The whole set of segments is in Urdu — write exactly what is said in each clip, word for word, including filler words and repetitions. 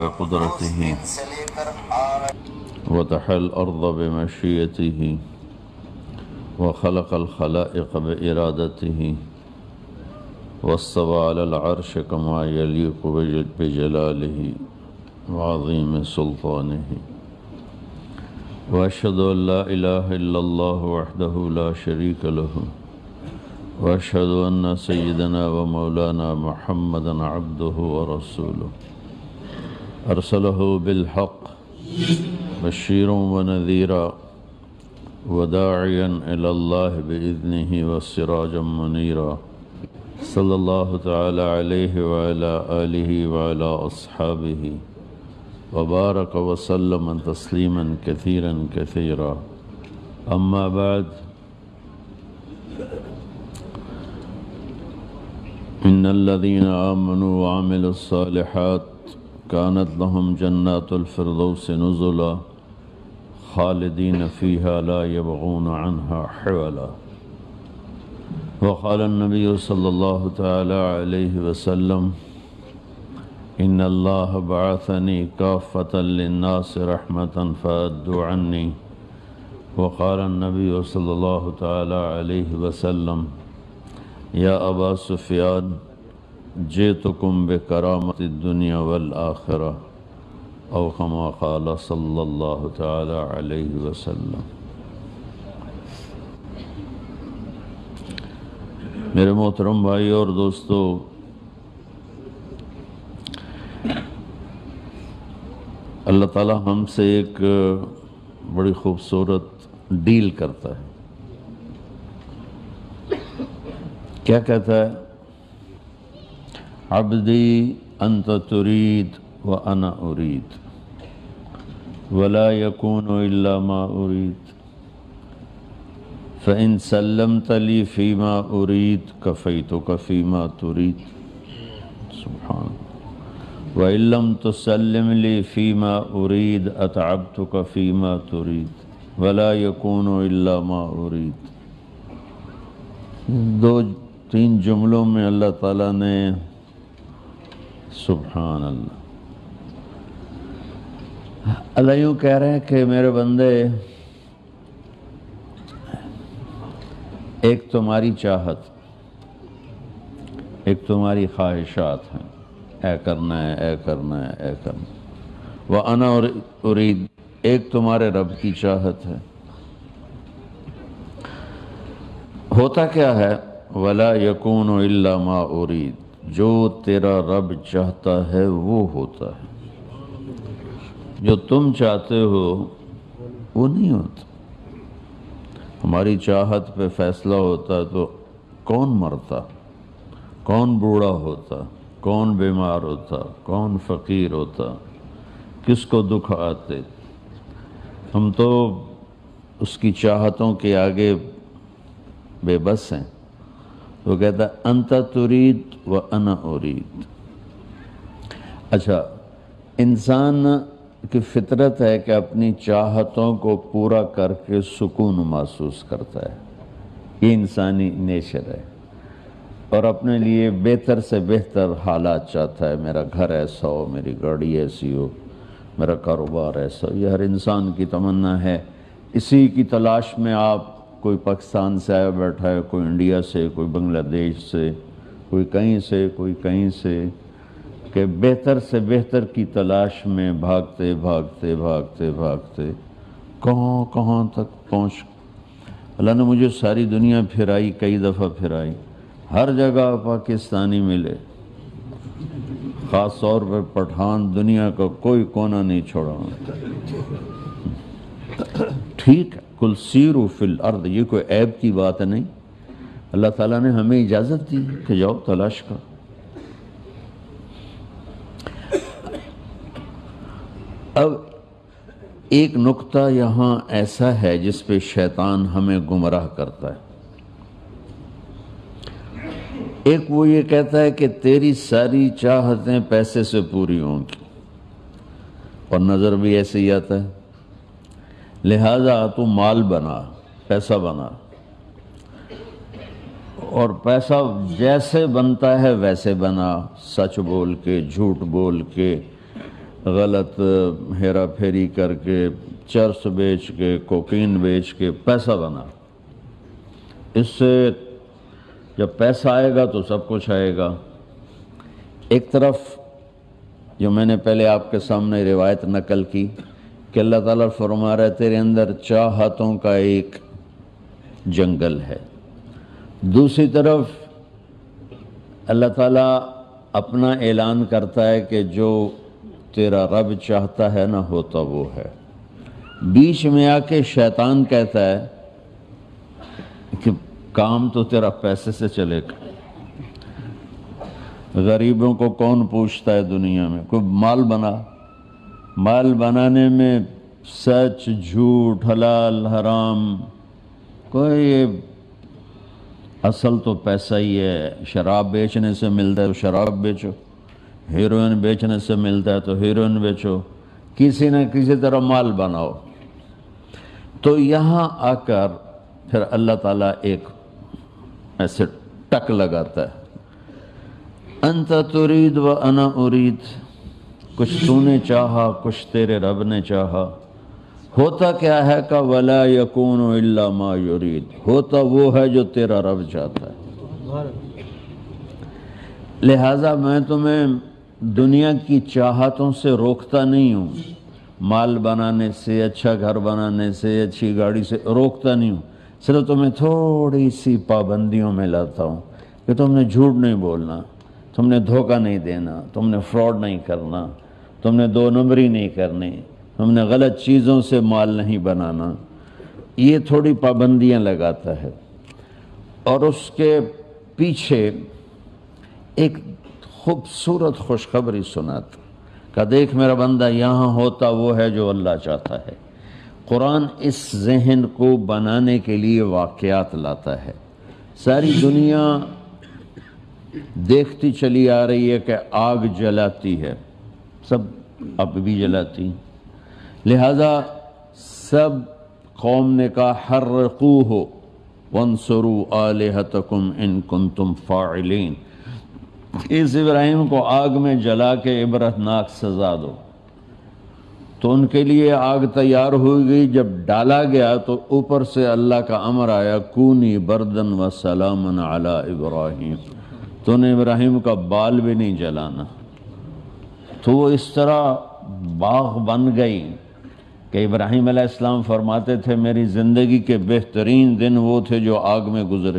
قدرته وتحى الأرض بمشيئته وخلق الخلائق بإرادته واستوى على العرش كما يليق بجلاله وعظيم سلطانه وأشهد أن لا إله إلا الله وحده لا شريك له وأشهد أن سيدنا ومولانا محمدا عبده ورسوله أرسله بالحق بشيرا ونذيرا وداعيا إلى الله بإذنه وسراجا منيرا صلى الله تعالى عليه وعلى آله وعلى أصحابه وبارك وسلم تسليما كثيرا كثيرا أما بعد إن الذين آمنوا وعملوا الصالحات كانت لهم جنات الفردوس نزلا خالدين فيها لا يبغون عنها حولا وقال النبي صلى الله تعالى عليه وسلم إن الله بعثني كافة للناس رحمة فأدوا عني وقال النبي صلى الله تعالى عليه وسلم يا أبا سفيان جئتكم بكرامة الدنيا والآخرة أو كما قال صلى الله تعالى عليه وسلم. میرے محترم بھائی اور دوستو، اللہ تعالی ہم سے ایک بڑی خوبصورت ڈیل کرتا ہے. کیا کہتا ہے؟ عبدی انت ترید وانا ارید ولا يكون الا ما ارید فإن سلمت لي فيما اريد كفيتك فيما تريد سبحان وإن لم تسلم لي فيما اريد اتعبتك فيما تريد ولا يكون الا ما اريد. دو تین جملوں میں اللہ تعالیٰ نے سبحان اللہ اللہ یوں کہہ رہے ہیں کہ میرے بندے، ایک تمہاری چاہت، ایک تمہاری خواہشات ہیں، اے کرنا ہے اے کرنا ہے اے کرنا ہے. وَأَنَا أُرِيد، ایک تمہارے رب کی چاہت ہے. ہوتا کیا ہے؟ وَلَا يَكُونُ إِلَّا مَا أُرِيد، جو تیرا رب چاہتا ہے وہ ہوتا ہے، جو تم چاہتے ہو وہ نہیں ہوتا. ہماری چاہت پہ فیصلہ ہوتا تو کون مرتا، کون بوڑھا ہوتا، کون بیمار ہوتا، کون فقیر ہوتا، کس کو دکھ آتے. ہم تو اس کی چاہتوں کے آگے بے بس ہیں. وہ کہتا ہے انت ترید و انا ارید. اچھا، انسان کی فطرت ہے کہ اپنی چاہتوں کو پورا کر کے سکون محسوس کرتا ہے، یہ انسانی نیچر ہے، اور اپنے لیے بہتر سے بہتر حالات چاہتا ہے. میرا گھر ایسا ہو، میری گاڑی ایسی ہو، میرا کاروبار ایسا ہو. یہ ہر انسان کی تمنا ہے. اسی کی تلاش میں آپ، کوئی پاکستان سے آیا بیٹھا ہے، کوئی انڈیا سے، کوئی بنگلہ دیش سے، کوئی کہیں سے، کوئی کہیں سے، کہ بہتر سے بہتر کی تلاش میں بھاگتے بھاگتے بھاگتے بھاگتے کہاں کہاں تک پہنچ. اللہ نے مجھے ساری دنیا پھرائی، کئی دفعہ پھرائی، ہر جگہ پاکستانی ملے، خاص طور پر پٹھان، دنیا کا کوئی کونا نہیں چھوڑا. ٹھیک ہے، کل سیرو فی الارض، یہ کوئی عیب کی بات نہیں. اللہ تعالیٰ نے ہمیں اجازت دی کہ جاؤ تلاش کرو. اب ایک نقطہ یہاں ایسا ہے جس پہ شیطان ہمیں گمراہ کرتا ہے. ایک وہ یہ کہتا ہے کہ تیری ساری چاہتیں پیسے سے پوری ہوں گی، اور نظر بھی ایسے ہی آتا ہے. لہذا تو مال بنا، پیسہ بنا، اور پیسہ جیسے بنتا ہے ویسے بنا، سچ بول کے، جھوٹ بول کے، غلط ہیرا پھیری کر کے، چرس بیچ کے، کوکین بیچ کے پیسہ بنا۔ اس سے جب پیسہ آئے گا تو سب کچھ آئے گا۔ ایک طرف جو میں نے پہلے آپ کے سامنے روایت نقل کی کہ اللہ تعالیٰ فرما رہے تیرے اندر چاہتوں کا ایک جنگل ہے، دوسری طرف اللہ تعالیٰ اپنا اعلان کرتا ہے کہ جو تیرا رب چاہتا ہے نہ ہوتا وہ ہے۔ بیچ میں آ کے شیطان کہتا ہے کہ کام تو تیرا پیسے سے چلے گا، غریبوں کو کون پوچھتا ہے دنیا میں، کوئی مال بنا، مال بنانے میں سچ جھوٹ حلال حرام کوئی، اصل تو پیسہ ہی ہے۔ شراب بیچنے سے ملتا ہے تو شراب بیچو، ہیروئن بیچنے سے ملتا ہے تو ہیروئن بیچو، کسی نہ کسی طرح مال بناؤ۔ تو یہاں آ کر پھر اللہ تعالیٰ ایک ایسے ٹک لگاتا ہے، انت ترید و انا ارید، کچھ تو نے چاہا کچھ تیرے رب نے چاہا۔ ہوتا کیا ہے کہ ولا یکون الا ما یرید، ہوتا وہ ہے جو تیرا رب چاہتا ہے۔ لہٰذا میں تمہیں دنیا کی چاہتوں سے روکتا نہیں ہوں، مال بنانے سے، اچھا گھر بنانے سے، اچھی گاڑی سے روکتا نہیں ہوں، صرف تمہیں تھوڑی سی پابندیوں میں لاتا ہوں کہ تم نے جھوٹ نہیں بولنا، تم نے دھوکہ نہیں دینا، تم نے فراڈ نہیں کرنا، تم نے دو نمبری نہیں کرنی، تم نے غلط چیزوں سے مال نہیں بنانا، یہ تھوڑی پابندیاں لگاتا ہے۔ اور اس کے پیچھے ایک خوبصورت خوشخبری سناتا کہ دیکھ میرا بندہ، یہاں ہوتا وہ ہے جو اللہ چاہتا ہے۔ قرآن اس ذہن کو بنانے کے لیے واقعات لاتا ہے۔ ساری دنیا دیکھتی چلی آ رہی ہے کہ آگ جلاتی ہے، سب اب بھی جلاتی، لہذا سب قوم نے کہا حرقوہ وانصروا آلہتکم ان کنتم فاعلین، اس ابراہیم کو آگ میں جلا کے عبرتناک سزا دو۔ تو ان کے لیے آگ تیار ہوئی گئی، جب ڈالا گیا تو اوپر سے اللہ کا امر آیا کونی بردن و سلامن علی ابراہیم، تو نے ابراہیم کا بال بھی نہیں جلانا۔ تو وہ اس طرح باغ بن گئی کہ ابراہیم علیہ السلام فرماتے تھے میری زندگی کے بہترین دن وہ تھے جو آگ میں گزرے۔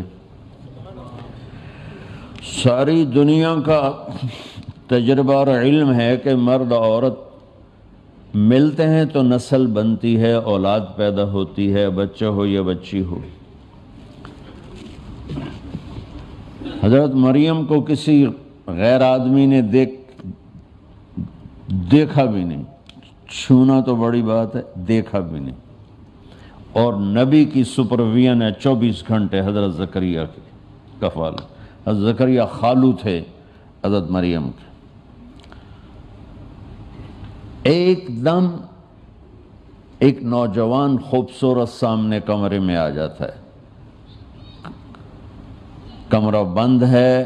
ساری دنیا کا تجربہ اور علم ہے کہ مرد اور عورت ملتے ہیں تو نسل بنتی ہے، اولاد پیدا ہوتی ہے، بچہ ہو یا بچی ہو۔ حضرت مریم کو کسی غیر آدمی نے دیکھ دیکھا بھی نہیں، چھونا تو بڑی بات ہے، دیکھا بھی نہیں، اور نبی کی سپرویژن ہے چوبیس گھنٹے حضرت زکریا کی کفالت۔ حضرت زکریا خالو تھے حضرت مریم کے۔ ایک دم ایک نوجوان خوبصورت سامنے کمرے میں آ جاتا ہے، کمرہ بند ہے،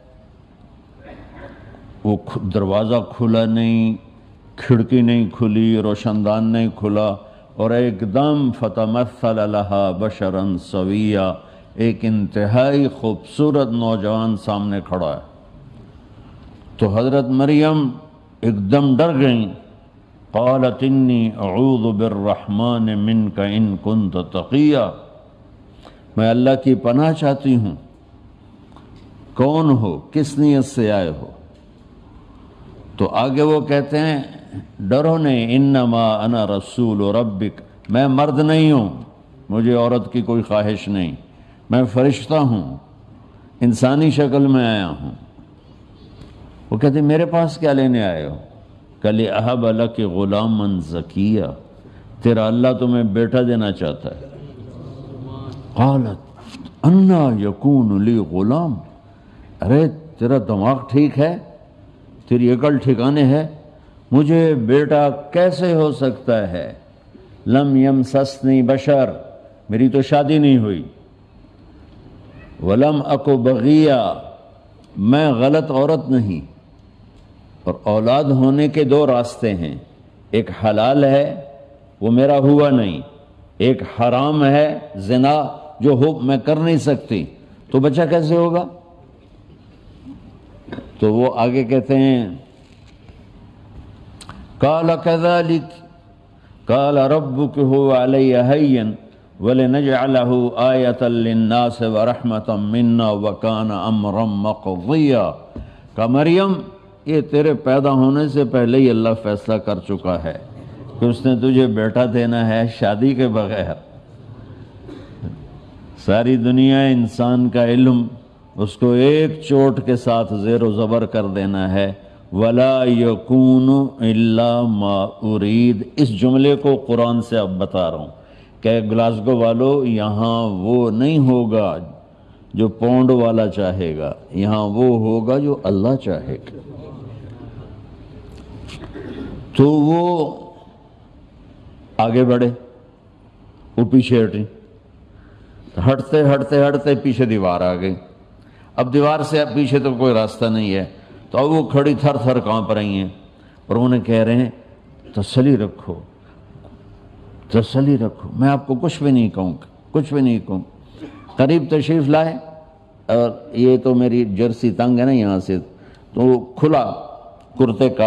وہ دروازہ کھلا نہیں، کھڑکی نہیں کھلی، روشن دان نہیں کھلا، اور ایک دم فتمثل لہا بشرا سویا، ایک انتہائی خوبصورت نوجوان سامنے کھڑا ہے۔ تو حضرت مریم ایک دم ڈر گئیں، قالت انی اعوذ بالرحمن منک ان کنت تقیا، میں اللہ کی پناہ چاہتی ہوں، کون ہو، کس نیت سے آئے ہو؟ تو آگے وہ کہتے ہیں ڈرو نہیں، انما انا رسول ربک، میں مرد نہیں ہوں، مجھے عورت کی کوئی خواہش نہیں، میں فرشتہ ہوں، انسانی شکل میں آیا ہوں۔ وہ کہتے ہیں میرے پاس کیا لینے آئے ہو؟ کہ لِأَهَبَ لَكِ غُلَامًا زَكِيًّا، تیرا اللہ تمہیں بیٹا دینا چاہتا ہے۔ قالت انا یکون لی غلام، ارے تیرا دماغ ٹھیک ہے، تیری عقل ٹھکانے ہے، مجھے بیٹا کیسے ہو سکتا ہے؟ لم یمسسنی بشر، میری تو شادی نہیں ہوئی، ولم اکو بغیہ، میں غلط عورت نہیں، اور اولاد ہونے کے دو راستے ہیں، ایک حلال ہے وہ میرا ہوا نہیں، ایک حرام ہے زنا جو ہو میں کر نہیں سکتی، تو بچہ کیسے ہوگا؟ تو وہ آگے کہتے ہیں قال كذلك قال ربك هو علي هين ولنجعله آية للناس ورحمة منا وكان أمرا مقضيا، کہ مریم یہ تیرے پیدا ہونے سے پہلے ہی اللہ فیصلہ کر چکا ہے کہ اس نے تجھے بیٹا دینا ہے شادی کے بغیر۔ ساری دنیا انسان کا علم اس کو ایک چوٹ کے ساتھ زیر و زبر کر دینا ہے، وَلَا يَكُونُ إِلَّا مَا أُرِيد۔ اس جملے کو قرآن سے اب بتا رہا ہوں کہ گلاسگو والو یہاں وہ نہیں ہوگا جو پونڈ والا چاہے گا، یہاں وہ ہوگا جو اللہ چاہے گا۔ تو وہ آگے بڑھے، وہ پیچھے ہٹیں، ہٹتے ہٹتے ہٹتے پیچھے دیوار آ گئی۔ اب دیوار سے اب پیچھے تو کوئی راستہ نہیں ہے، تو اب وہ کھڑی تھر تھر کانپ رہی ہیں اور انہیں کہہ رہے ہیں تسلی رکھو تسلی رکھو، میں آپ کو کچھ بھی نہیں کہوں گا، کچھ بھی نہیں کہوں۔ قریب تشریف لائے، اور یہ تو میری جرسی تنگ ہے نا یہاں سے، تو کھلا کرتے کا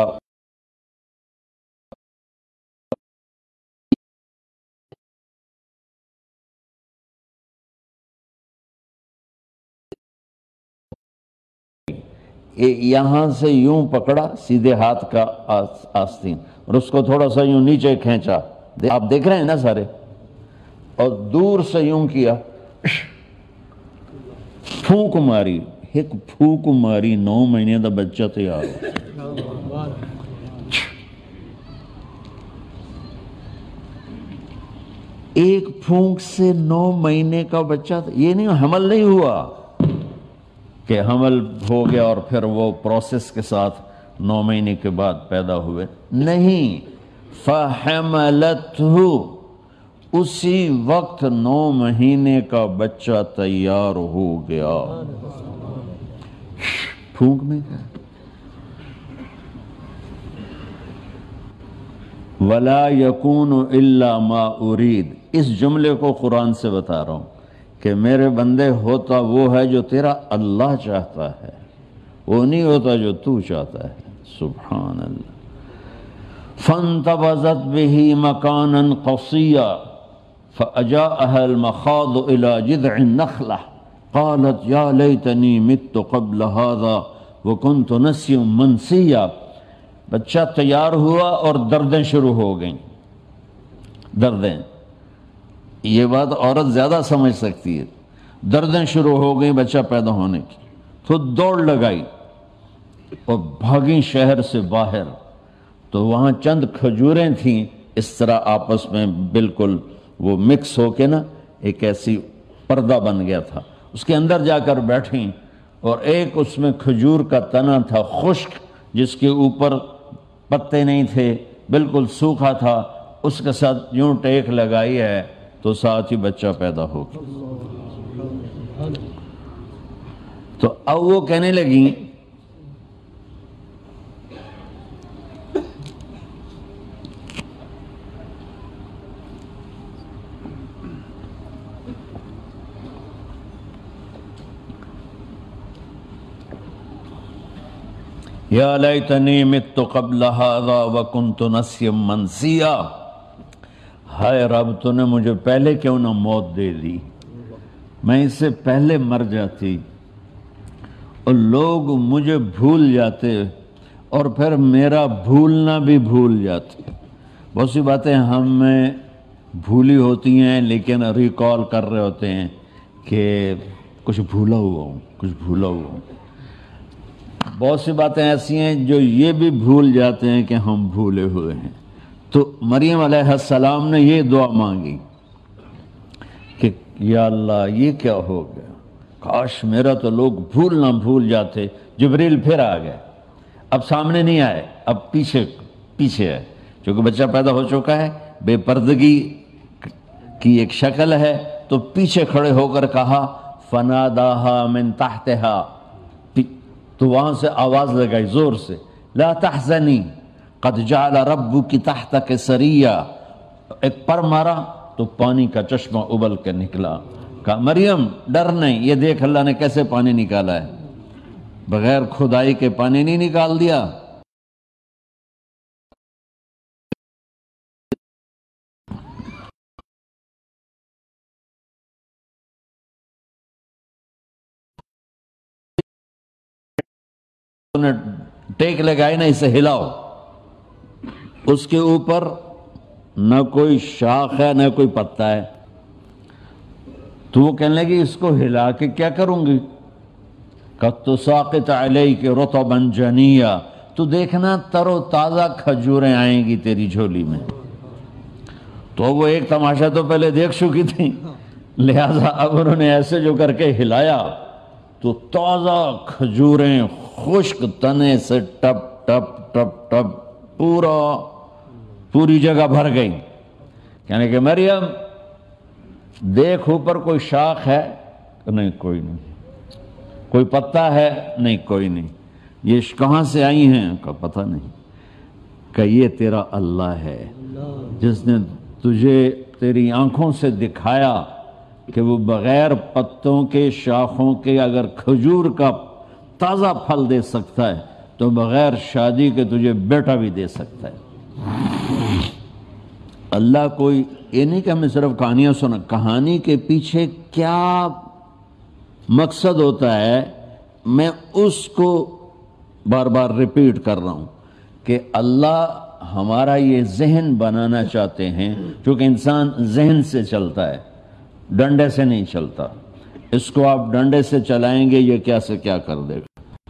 یہاں سے یوں پکڑا سیدھے ہاتھ کا آستین اور اس کو تھوڑا سا یوں نیچے کھینچا، آپ دیکھ رہے ہیں نا سارے، اور دور سے یوں کیا، پھونک ماری، ایک پھونک ماری، نو مہینے دا بچہ تیار ہو۔ ایک پھونک سے نو مہینے کا بچہ، یہ نہیں حمل نہیں ہوا کہ حمل ہو گیا اور پھر وہ پروسیس کے ساتھ نو مہینے کے بعد پیدا ہوئے، نہیں، فَحَمَلَتْهُ، اسی وقت نو مہینے کا بچہ تیار ہو گیا۔ پھونک میں کیا؟ وَلَا يَكُونُ إِلَّا مَا أُرِيد، اس جملے کو قرآن سے بتا رہا ہوں کہ میرے بندے ہوتا وہ ہے جو تیرا اللہ چاہتا ہے، وہ نہیں ہوتا جو تو چاہتا ہے۔ سبحان اللہ۔ فَانْتَبَذَتْ بِهِ مَكَانًا قَصِيًّا فَأَجَاءَهَا الْمَخَاضُ إِلَى جِذْعِ النَّخْلَةِ قَالَتْ يَا لَيْتَنِي مِتُّ قَبْلَ هَذَا وَكُنْتُ نَسْيًّا مَنْسِيًّا، بچہ تیار ہوا اور دردیں شروع ہو گئیں، دردیں، یہ بات عورت زیادہ سمجھ سکتی ہے، دردیں شروع ہو گئیں بچہ پیدا ہونے کی، تو دوڑ لگائی اور بھاگیں شہر سے باہر، تو وہاں چند کھجوریں تھیں، اس طرح آپس میں بالکل وہ مکس ہو کے نا ایک ایسی پردہ بن گیا تھا، اس کے اندر جا کر بیٹھیں، اور ایک اس میں کھجور کا تنا تھا خشک، جس کے اوپر پتے نہیں تھے، بالکل سوکھا تھا، اس کے ساتھ یوں ٹیک لگائی ہے تو ساتھ ہی بچہ پیدا ہو گیا۔ تو اب وہ کہنے لگیں یا لیتنی مت قبل ھذا وکنت نسیا منسیا، ہائے رب تو نے مجھے پہلے کیوں نہ موت دے دی، میں اس سے پہلے مر جاتی، اور لوگ مجھے بھول جاتے اور پھر میرا بھولنا بھی بھول جاتے۔ بہت سی باتیں ہم میں بھولی ہوتی ہیں لیکن ریکال کر رہے ہوتے ہیں کہ کچھ بھولا ہوا ہوں کچھ بھولا ہوا ہوں بہت سی باتیں ایسی ہیں جو یہ بھی بھول جاتے ہیں کہ ہم بھولے ہوئے ہیں۔ تو مریم علیہ السلام نے یہ دعا مانگی کہ یا اللہ یہ کیا ہو گیا، کاش میرا تو لوگ بھول نہ بھول جاتے۔ جبریل پھر آ گئے، اب سامنے نہیں آئے، اب پیچھے پیچھے ہے، چونکہ بچہ پیدا ہو چکا ہے، بے پردگی کی ایک شکل ہے، تو پیچھے کھڑے ہو کر کہا فناداہا من تحتہا، تو وہاں سے آواز لگائی زور سے، لا تحزنی قد جعل ربک تحتک سریا، ایک پر مارا تو پانی کا چشمہ ابل کے نکلا، کہا مریم ڈر نہیں، یہ دیکھ اللہ نے کیسے پانی نکالا ہے، بغیر کھدائی کے پانی نہیں نکال دیا۔ ٹیک لگائی نا، اسے ہلاؤ، اس کے اوپر نہ کوئی شاخ ہے نہ کوئی پتا ہے، تو وہ کہنے لگی اس کو ہلا کے کیا کروں گی؟ قد تساقط علیک رطبا جنیا، تو دیکھنا تر و تازہ کھجوریں آئیں گی تیری جھولی میں۔ تو وہ ایک تماشا تو پہلے دیکھ چکی تھی، لہذا اب انہوں نے ایسے جو کر کے ہلایا تو تازہ کھجوریں خشک تنے سے ٹپ ٹپ ٹپ ٹپ پورا پوری جگہ بھر گئی۔ کہنے کہ مریم دیکھ اوپر کوئی شاخ ہے؟ نہیں کوئی نہیں۔ کوئی پتا ہے؟ نہیں کوئی نہیں۔ یہ کہاں سے آئی ہیں؟ کا پتہ نہیں۔ کہ یہ تیرا اللہ ہے جس نے تجھے تیری آنکھوں سے دکھایا کہ وہ بغیر پتوں کے شاخوں کے اگر کھجور کا تازہ پھل دے سکتا ہے تو بغیر شادی کے تجھے بیٹا بھی دے سکتا ہے۔ اللہ کوئی یہ نہیں کہ ہمیں صرف کہانیاں سنا، کہانی کے پیچھے کیا مقصد ہوتا ہے میں اس کو بار بار ریپیٹ کر رہا ہوں کہ اللہ ہمارا یہ ذہن بنانا چاہتے ہیں، کیونکہ انسان ذہن سے چلتا ہے، ڈنڈے سے نہیں چلتا۔ اس کو آپ ڈنڈے سے چلائیں گے یہ کیا سے کیا کر دے گا۔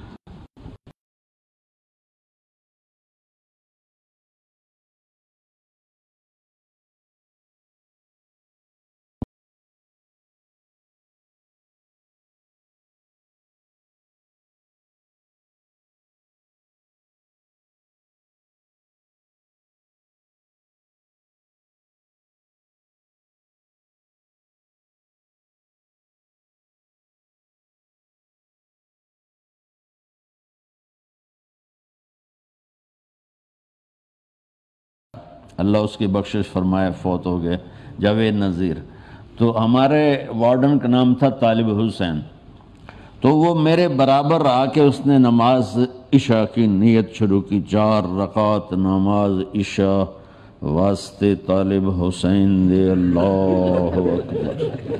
اللہ اس کی بخشش فرمائے، فوت ہو گئے، جاوید نذیر۔ تو ہمارے وارڈن کا نام تھا طالب حسین، تو وہ میرے برابر آ کے اس نے نماز عشاء کی نیت شروع کی، چار رکعت نماز عشاء واسطے طالب حسین دے، اللہ اکبر۔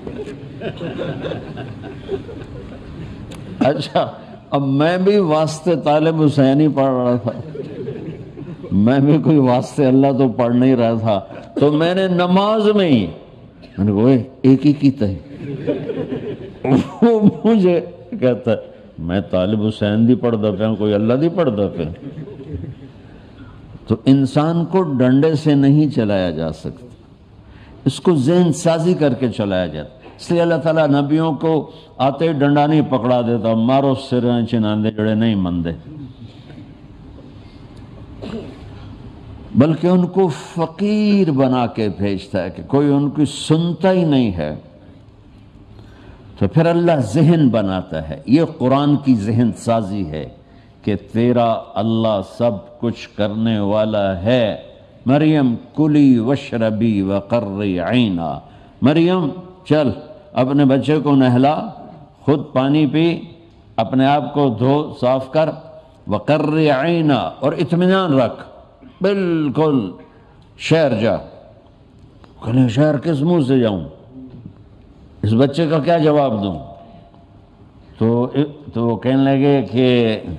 اچھا اب میں بھی واسطے طالب حسین ہی پڑھ رہا تھا، میں بھی کوئی واسطے اللہ تو پڑھ نہیں رہا تھا، تو میں نے نماز میں ہی میں نے کہا ایک ہی کیتا ہے، وہ مجھے کہتا ہے میں طالب حسین دی پڑھدا پیا، کوئی اللہ دی پڑھدا پیا۔ تو انسان کو ڈنڈے سے نہیں چلایا جا سکتا، اس کو ذہن سازی کر کے چلایا جاتا۔ اس لیے اللہ تعالیٰ نبیوں کو آتے ڈنڈا نہیں پکڑا دیتا، مارو سریں چناندے جڑے نہیں مندے، بلکہ ان کو فقیر بنا کے بھیجتا ہے کہ کوئی ان کی سنتا ہی نہیں ہے۔ تو پھر اللہ ذہن بناتا ہے، یہ قرآن کی ذہن سازی ہے کہ تیرا اللہ سب کچھ کرنے والا ہے۔ مریم کلی وشربی وقرری عینا، مریم چل اپنے بچے کو نہلا، خود پانی پی، اپنے آپ کو دھو صاف کر، وقرری عینا، اور اطمینان رکھ، بالکل شہر جا۔ کہنے شہر کس منہ سے جاؤں، اس بچے کا کیا جواب دوں؟ تو تو وہ کہنے لگے کہ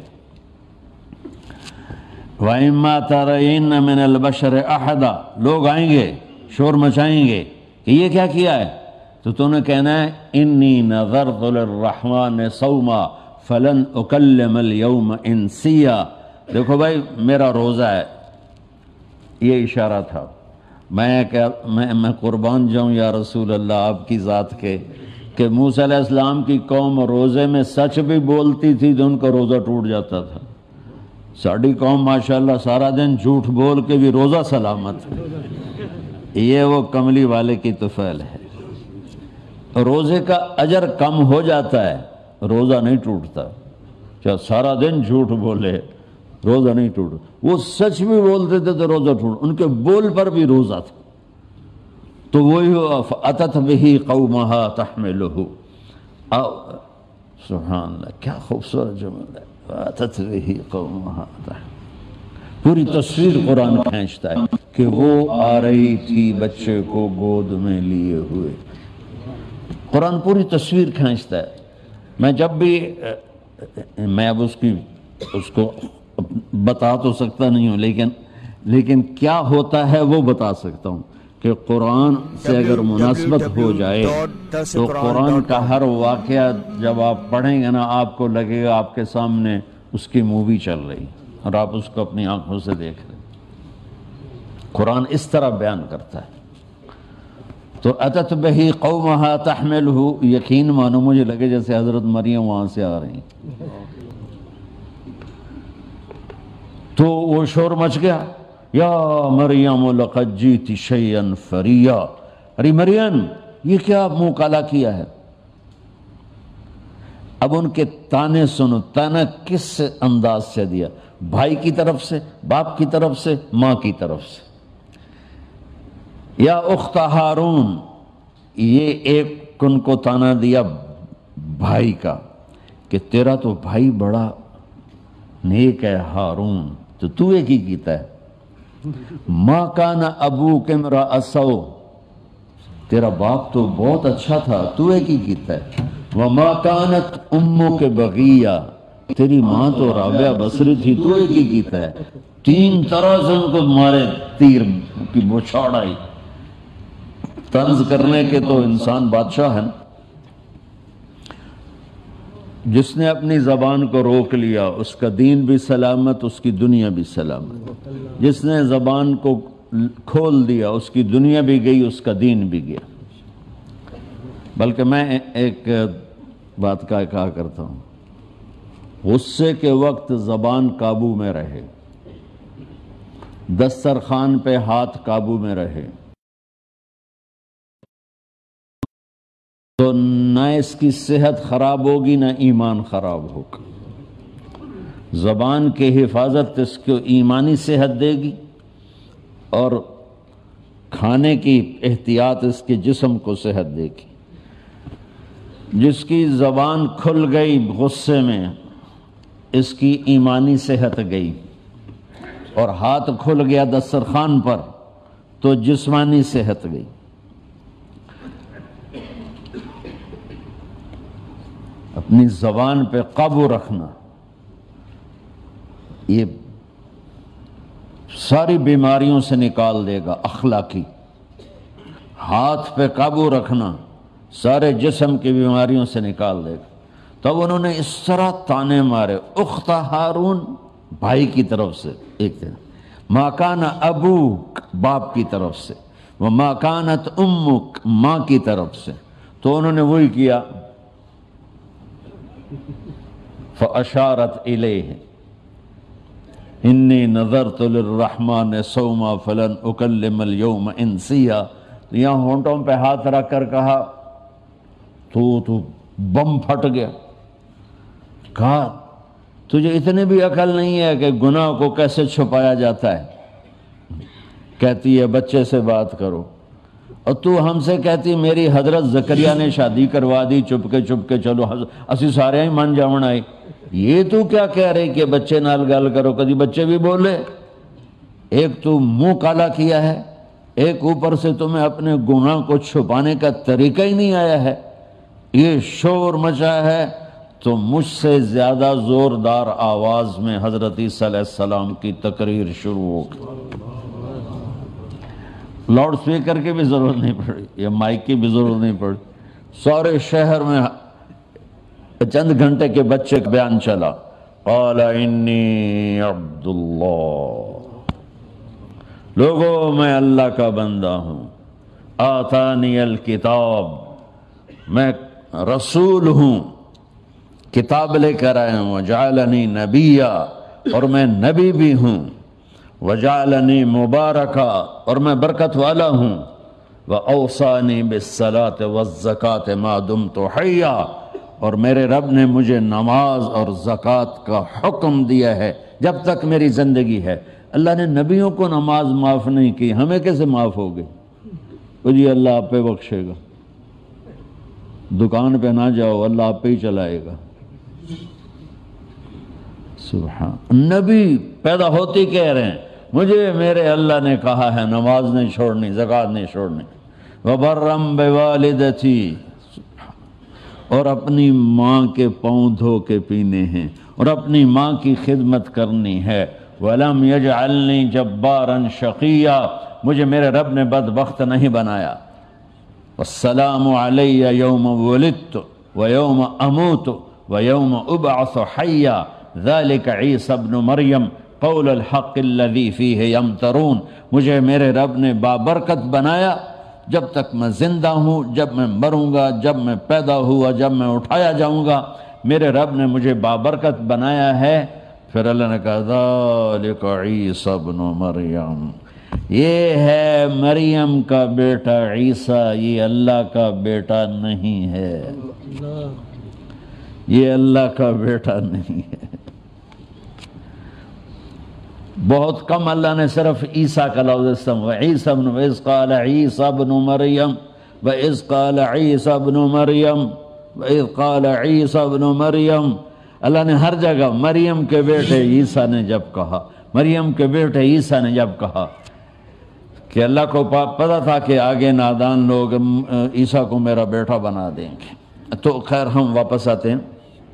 وَإِمَّا تَرَيِنَّ مِنَ الْبَشَرِ أَحَدًا، لوگ آئیں گے شور مچائیں گے کہ یہ کیا کیا ہے، تو تو نے کہنا ہے انی نذرت للرحمن صوما فلن اکلم اليوم انسیا، دیکھو بھائی میرا روزہ ہے، یہ اشارہ تھا، میں کہ میں میں قربان جاؤں یا رسول اللہ آپ کی ذات کے، کہ موسیٰ علیہ السلام کی قوم روزے میں سچ بھی بولتی تھی تو ان کا روزہ ٹوٹ جاتا تھا، ساڑھی قوم ماشاءاللہ سارا دن جھوٹ بول کے بھی روزہ سلامت ہے۔ یہ وہ کملی والے کی طفیل ہے، روزے کا اجر کم ہو جاتا ہے، روزہ نہیں ٹوٹتا، چاہے سارا دن جھوٹ بولے روزہ نہیں ٹوٹا. وہ سچ بھی بولتے تھے تو روزہ ٹوٹ، ان کے بول پر بھی روزہ تھا. تو وہی اتت بہ قومہا تحملہ. سبحان اللہ، کیا خوبصورت جملہ ہے، اتت بہ قومہا تحملہ. پوری تصویر قرآن کھینچتا ہے کہ وہ آ رہی تھی بچے کو گود میں لیے ہوئے. قرآن پوری تصویر کھینچتا ہے. میں جب بھی میں اب اس کی اس کو بتا تو سکتا نہیں ہوں، لیکن لیکن کیا ہوتا ہے وہ بتا سکتا ہوں کہ قرآن سے اگر مناسبت ہو جائے تو قرآن کا ہر واقعہ جب آپ پڑھیں گے نا، آپ کو لگے گا آپ کے سامنے اس کی مووی چل رہی اور آپ اس کو اپنی آنکھوں سے دیکھ رہے. قرآن اس طرح بیان کرتا ہے. تو اتت بہ قومہا تحملہ، یقین مانو مجھے لگے جیسے حضرت مریم وہاں سے آ رہی ہیں. تو وہ شور مچ گیا، یا مریم لقد جئت شیئا فریا. ارے مریم یہ کیا منہ کالا کیا ہے. اب ان کے تانے سنو. تانا کس انداز سے دیا؟ بھائی کی طرف سے، باپ کی طرف سے، ماں کی طرف سے. یا اخت ہارون، یہ ایک ان کو تانا دیا بھائی کا کہ تیرا تو بھائی بڑا نیک ہے ہارون، تو تو ایک ہی کیتا ہے. ما کان ابوک امرأ سوء، تیرا باپ تو بہت اچھا تھا، تو ایک ہی کیتا ہے. وما کانت امک بغیہ، تیری ماں تو رابعہ بصری تھی، تو ایک ہی کیتا ہے. تین طرح سے ان کو مارے، تیر کی بچھاڑ آئی. طنز کرنے کے تو انسان بادشاہ ہے. جس نے اپنی زبان کو روک لیا اس کا دین بھی سلامت، اس کی دنیا بھی سلامت. جس نے زبان کو کھول دیا اس کی دنیا بھی گئی، اس کا دین بھی گیا. بلکہ میں ایک بات کا کہا کرتا ہوں، غصے کے وقت زبان قابو میں رہے، دسترخوان پہ ہاتھ قابو میں رہے تو نہ اس کی صحت خراب ہوگی نہ ایمان خراب ہوگا. زبان کی حفاظت اس کو ایمانی صحت دے گی، اور کھانے کی احتیاط اس کے جسم کو صحت دے گی. جس کی زبان کھل گئی غصے میں اس کی ایمانی صحت گئی، اور ہاتھ کھل گیا دسترخوان پر تو جسمانی صحت گئی. اپنی زبان پہ قابو رکھنا یہ ساری بیماریوں سے نکال دے گا. اخلاقی ہاتھ پہ قابو رکھنا سارے جسم کی بیماریوں سے نکال دے گا. تب انہوں نے اس طرح تانے مارے. اخت ہارون بھائی کی طرف سے ایک دن، ما کان ابوک باپ کی طرف سے، وما کانت امک ماں کی طرف سے. تو انہوں نے وہی کیا، فاشارت الیہ انی نذرت للرحمن صوما فلن اکلم اليوم انسیا. یہاں ہونٹوں پہ ہاتھ رکھ کر کہا تو تو بم پھٹ گیا. کہا تجھے اتنے بھی عقل نہیں ہے کہ گناہ کو کیسے چھپایا جاتا ہے. کہتی ہے بچے سے بات کرو، اور تو ہم سے کہتی میری حضرت زکریا نے شادی کروا دی چپ کے چپ کے، چلو اسی سارے ہی من جاون آئے. یہ تو کیا کہہ رہے کہ بچے نال گل کرو؟ کدی بچے بھی بولے. ایک تو منہ کالا کیا ہے، ایک اوپر سے تمہیں اپنے گناہ کو چھپانے کا طریقہ ہی نہیں آیا ہے. یہ شور مچا ہے تو مجھ سے زیادہ زوردار آواز میں حضرت عیسیٰ علیہ السلام کی تقریر شروع ہو گئی. لاؤڈ سپیکر کی بھی ضرورت نہیں پڑی یا مائک کی بھی ضرورت نہیں پڑی. سارے شہر میں چند گھنٹے کے بچے کا بیان چلا. قال انی عبد اللہ، لوگوں میں اللہ کا بندہ ہوں. آتانی الکتاب، میں رسول ہوں، کتاب لے کر آیا ہوں. وجعلنی نبیا، اور میں نبی بھی ہوں. وجعلنی مبارکا، اور میں برکت والا ہوں. وأوصانی بالصلاة والزکاة ما دمت حیا، اور میرے رب نے مجھے نماز اور زکوٰۃ کا حکم دیا ہے جب تک میری زندگی ہے۔ اللہ نے نبیوں کو نماز معاف نہیں کی، ہمیں کیسے معاف ہوگی؟ تو جی اللہ آپ پہ بخشے گا، دکان پہ نہ جاؤ، اللہ آپ پہ ہی چلائے گا۔ سبحان، نبی پیدا ہوتی کہہ رہے ہیں مجھے میرے اللہ نے کہا ہے نماز نہیں چھوڑنی، زکوٰۃ نہیں چھوڑنی، وَبَرًّا بِوَالِدَتِي، اور اپنی ماں کے پاؤں دھو کے پینے ہیں اور اپنی ماں کی خدمت کرنی ہے۔ وَلَمْ يَجْعَلْنِي جَبَّارًا شَقِيًّا، مجھے میرے رب نے بدبخت نہیں بنایا۔ وَالسَّلَامُ عَلَيَّ يَوْمَ وُلِدتُّ وَيَوْمَ أَمُوتُ وَيَوْمَ أُبْعَثُ حَيًّا ذَلِكَ عِيسَى ابْنُ مَرْيَمَ قَوْلُ الْحَقِّ الَّذِي فِيهِ يَمْتَرُونَ، مجھے میرے رب نے بابرکت بنایا جب تک میں زندہ ہوں، جب میں مروں گا، جب میں پیدا ہوا، جب میں اٹھایا جاؤں گا، میرے رب نے مجھے بابرکت بنایا ہے۔ پھر اللہ نے کہا ذَلِكَ عِيسَى ابْنُ مَرْيَمَ، یہ ہے مریم کا بیٹا عیسیٰ، یہ اللہ کا بیٹا نہیں ہے، یہ اللہ کا بیٹا نہیں ہے۔ بہت کم اللہ نے صرف عیسیٰ کا لفظ استعمال، وَعِيسَى ابْنُ وَإِذْ قَالَ عِيسَى ابْنُ مَرْيَمَ وَإِذْ قَالَ عِيسَى ابْنُ مَرْيَمَ وَإِذْ قَالَ عِيسَى ابْنُ مَرْيَمَ، اللہ نے ہر جگہ مریم کے بیٹے عیسیٰ نے جب کہا، مریم کے بیٹے عیسیٰ نے جب کہا، کہ اللہ کو پتہ تھا کہ آگے نادان لوگ عیسیٰ کو میرا بیٹا بنا دیں گے۔ تو خیر ہم واپس آتے ہیں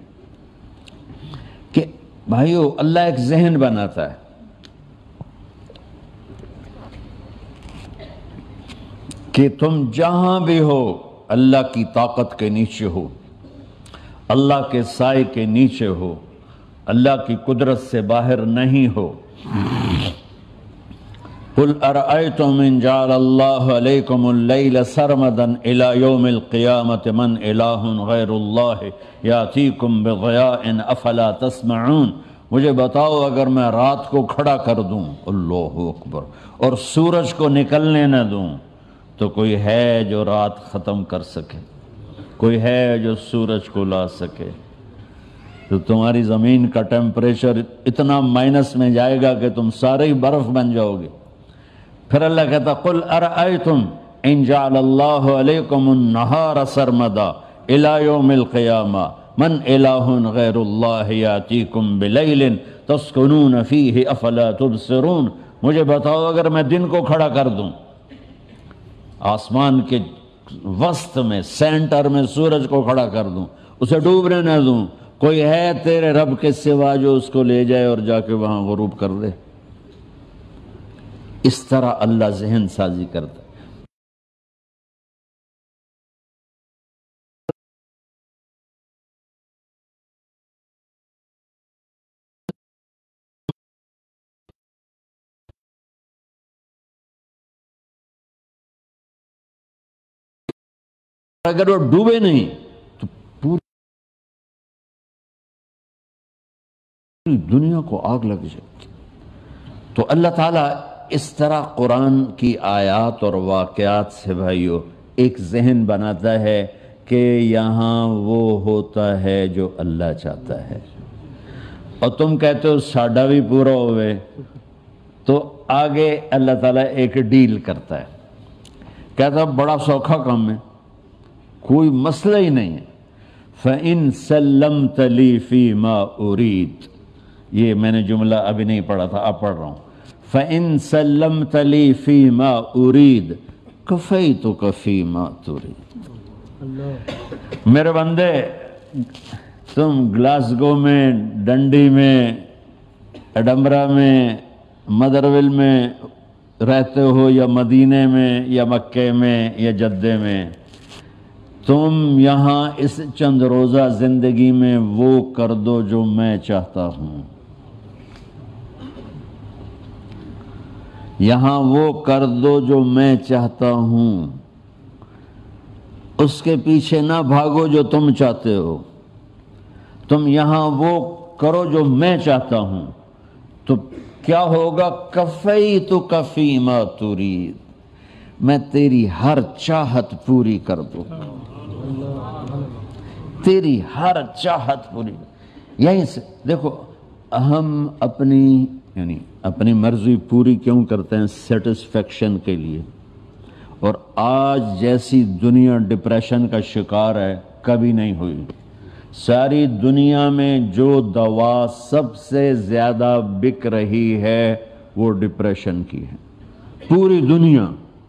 کہ بھائیو اللہ ایک ذہن بناتا ہے، کہ تم جہاں بھی ہو اللہ کی طاقت کے نیچے ہو، اللہ کے سائے کے نیچے ہو، اللہ کی قدرت سے باہر نہیں ہو۔ قُلْ أَرَأَيْتُمْ إِنْ جَعَلَ اللَّهُ عَلَيْكُمُ اللَّيْلَ سَرْمَدًا إِلَى يَوْمِ الْقِيَامَةِ مَنْ إِلَٰهٌ غَيْرُ اللَّهِ يَأْتِيكُمْ بِضِيَاءٍ أَفَلَا تَسْمَعُونَ، مجھے بتاؤ اگر میں رات کو کھڑا کر دوں، اللہ اکبر، اور سورج کو نکلنے نہ دوں، تو کوئی ہے جو رات ختم کر سکے؟ کوئی ہے جو سورج کو لا سکے؟ تو تمہاری زمین کا ٹیمپریچر اتنا مائنس میں جائے گا کہ تم سارے ہی برف بن جاؤ گے۔ پھر اللہ کہتا قُلْ أَرَأَيْتُمْ إِنْ جَعَلَ اللَّهُ عَلَيْكُمُ النَّهَارَ سَرْمَدًا إِلَى يَوْمِ الْقِيَامَةِ مَنْ إِلَٰهٌ غَيْرُ اللَّهِ يَأْتِيكُمْ بِلَيْلٍ تَسْكُنُونَ فِيهِ أَفَلَا تُبْصِرُونَ، مجھے بتاؤ اگر میں دن کو کھڑا کر دوں، آسمان کے وسط میں سینٹر میں سورج کو کھڑا کر دوں، اسے ڈوبنے نہ دوں، کوئی ہے تیرے رب کے سوا جو اس کو لے جائے اور جا کے وہاں غروب کر دے؟ اس طرح اللہ ذہن سازی کرتا ہے۔ اگر وہ ڈوبے نہیں تو پوری دنیا کو آگ لگ جائے۔ تو اللہ تعالیٰ اس طرح قرآن کی آیات اور واقعات سے بھائیو ایک ذہن بناتا ہے کہ یہاں وہ ہوتا ہے جو اللہ چاہتا ہے، اور تم کہتے ہو ساڈا بھی پورا ہوئے، تو آگے اللہ تعالیٰ ایک ڈیل کرتا ہے، کہتا بڑا سوکھا کام ہے، کوئی مسئلہ ہی نہیں ہے۔ فَإِن سَلَّمْتَ لِي فِي مَا أُرِيدُ، یہ میں نے جملہ ابھی نہیں پڑھا تھا، اب پڑھ رہا ہوں۔ فَإِن سَلَّمْتَ لِي فِي مَا أُرِيدُ كَفَيْتُكَ فِي مَا تُرِيدُ، میرے بندے تم گلاسگو میں، ڈنڈی میں، ایڈمبرا میں، مدرویل میں رہتے ہو، یا مدینے میں، یا مکے میں، یا جدے میں، تم یہاں اس چند روزہ زندگی میں وہ کر دو جو میں چاہتا ہوں، یہاں وہ کر دو جو میں چاہتا ہوں، اس کے پیچھے نہ بھاگو جو تم چاہتے ہو، تم یہاں وہ کرو جو میں چاہتا ہوں، تو کیا ہوگا؟ کفیتک فی ما ترید، میں تیری ہر چاہت پوری کر دوں۔ تیری ہر چاہت پوری. یہیں سے دیکھو ہم اپنی یعنی اپنی مرضی پوری کیوں کرتے ہیں؟ سیٹسفیکشن کے لیے. اور آج جیسی دنیا ڈپریشن کا شکار ہے کبھی نہیں ہوئی. ساری دنیا میں جو دوا سب سے زیادہ بک رہی ہے وہ ڈپریشن کی ہے. پوری دنیا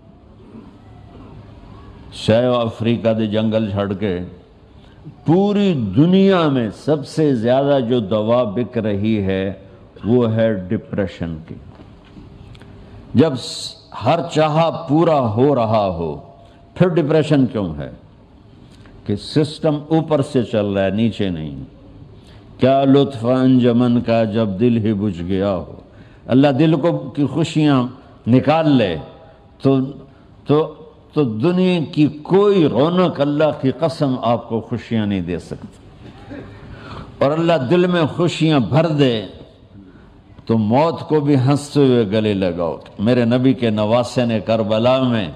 شاید افریقہ دے جنگل چھڑ کے پوری دنیا میں سب سے زیادہ جو دوا بک رہی ہے وہ ہے ڈپریشن کی. جب ہر چاہا پورا ہو رہا ہو پھر ڈپریشن کیوں ہے؟ کہ سسٹم اوپر سے چل رہا ہے نیچے نہیں. کیا لطف انجمن کا جب دل ہی بجھ گیا ہو. اللہ دل کو کی خوشیاں نکال لے تو تو تو دنیا کی کوئی رونق اللہ کی قسم آپ کو خوشیاں نہیں دے سکتی. اور اللہ دل میں خوشیاں بھر دے تو موت کو بھی ہنستے ہوئے گلے لگاؤ. میرے نبی کے نواسے نے کربلا میں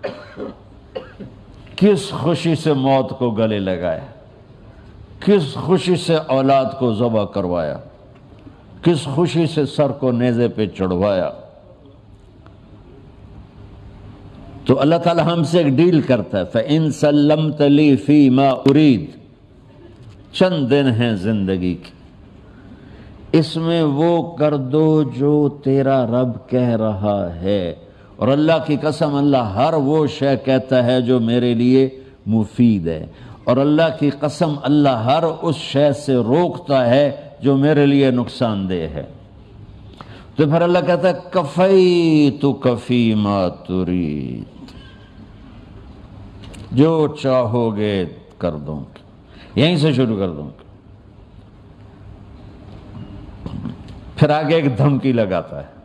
کس خوشی سے موت کو گلے لگایا، کس خوشی سے اولاد کو ذبح کروایا، کس خوشی سے سر کو نیزے پہ چڑھوایا. تو اللہ تعالی ہم سے ایک ڈیل کرتا ہے فَإِن سَلَّمْتَ لِي فِي مَا أُرِيد. چند دن ہیں زندگی کی، اس میں وہ کر دو جو تیرا رب کہہ رہا ہے. اور اللہ کی قسم اللہ ہر وہ شے کہتا ہے جو میرے لیے مفید ہے. اور اللہ کی قسم اللہ ہر اس شے سے روکتا ہے جو میرے لیے نقصان دہ ہے. تو پھر اللہ کہتا ہے کفیتک فی ما ترید، جو چاہو گے کر دوں گا. یہیں سے شروع کر دوں گا. پھر آگے ایک دھمکی لگاتا ہے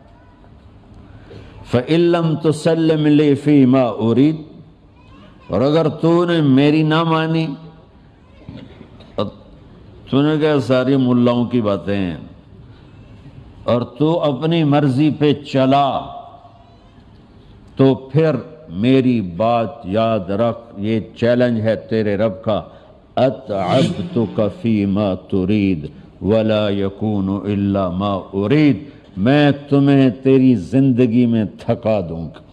فَإِن لَّمْ تُسَلِّمْ لِي فِي مَا أُرِيد. اور اگر تو نے میری نہ مانی، تو نے کہا ساری ملاؤں کی باتیں ہیں، اور تو اپنی مرضی پہ چلا، تو پھر میری بات یاد رکھ. یہ چیلنج ہے تیرے رب کا. أَتْعَبْتُكَ فِي مَا تُرِيد وَلَا يَكُونُ إِلَّا مَا أُرِيد. میں تمہیں تیری زندگی میں تھکا دوں گا.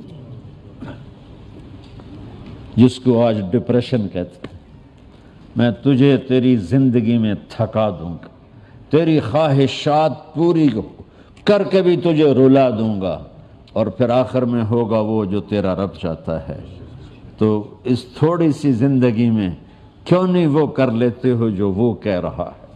جس کو آج ڈپریشن کہتے ہیں، میں تجھے تیری زندگی میں تھکا دوں گا. تیری خواہشات پوری کر کے بھی تجھے رلا دوں گا. اور پھر آخر میں ہوگا وہ جو تیرا رب چاہتا ہے. تو اس تھوڑی سی زندگی میں کیوں نہیں وہ کر لیتے ہو جو وہ کہہ رہا ہے؟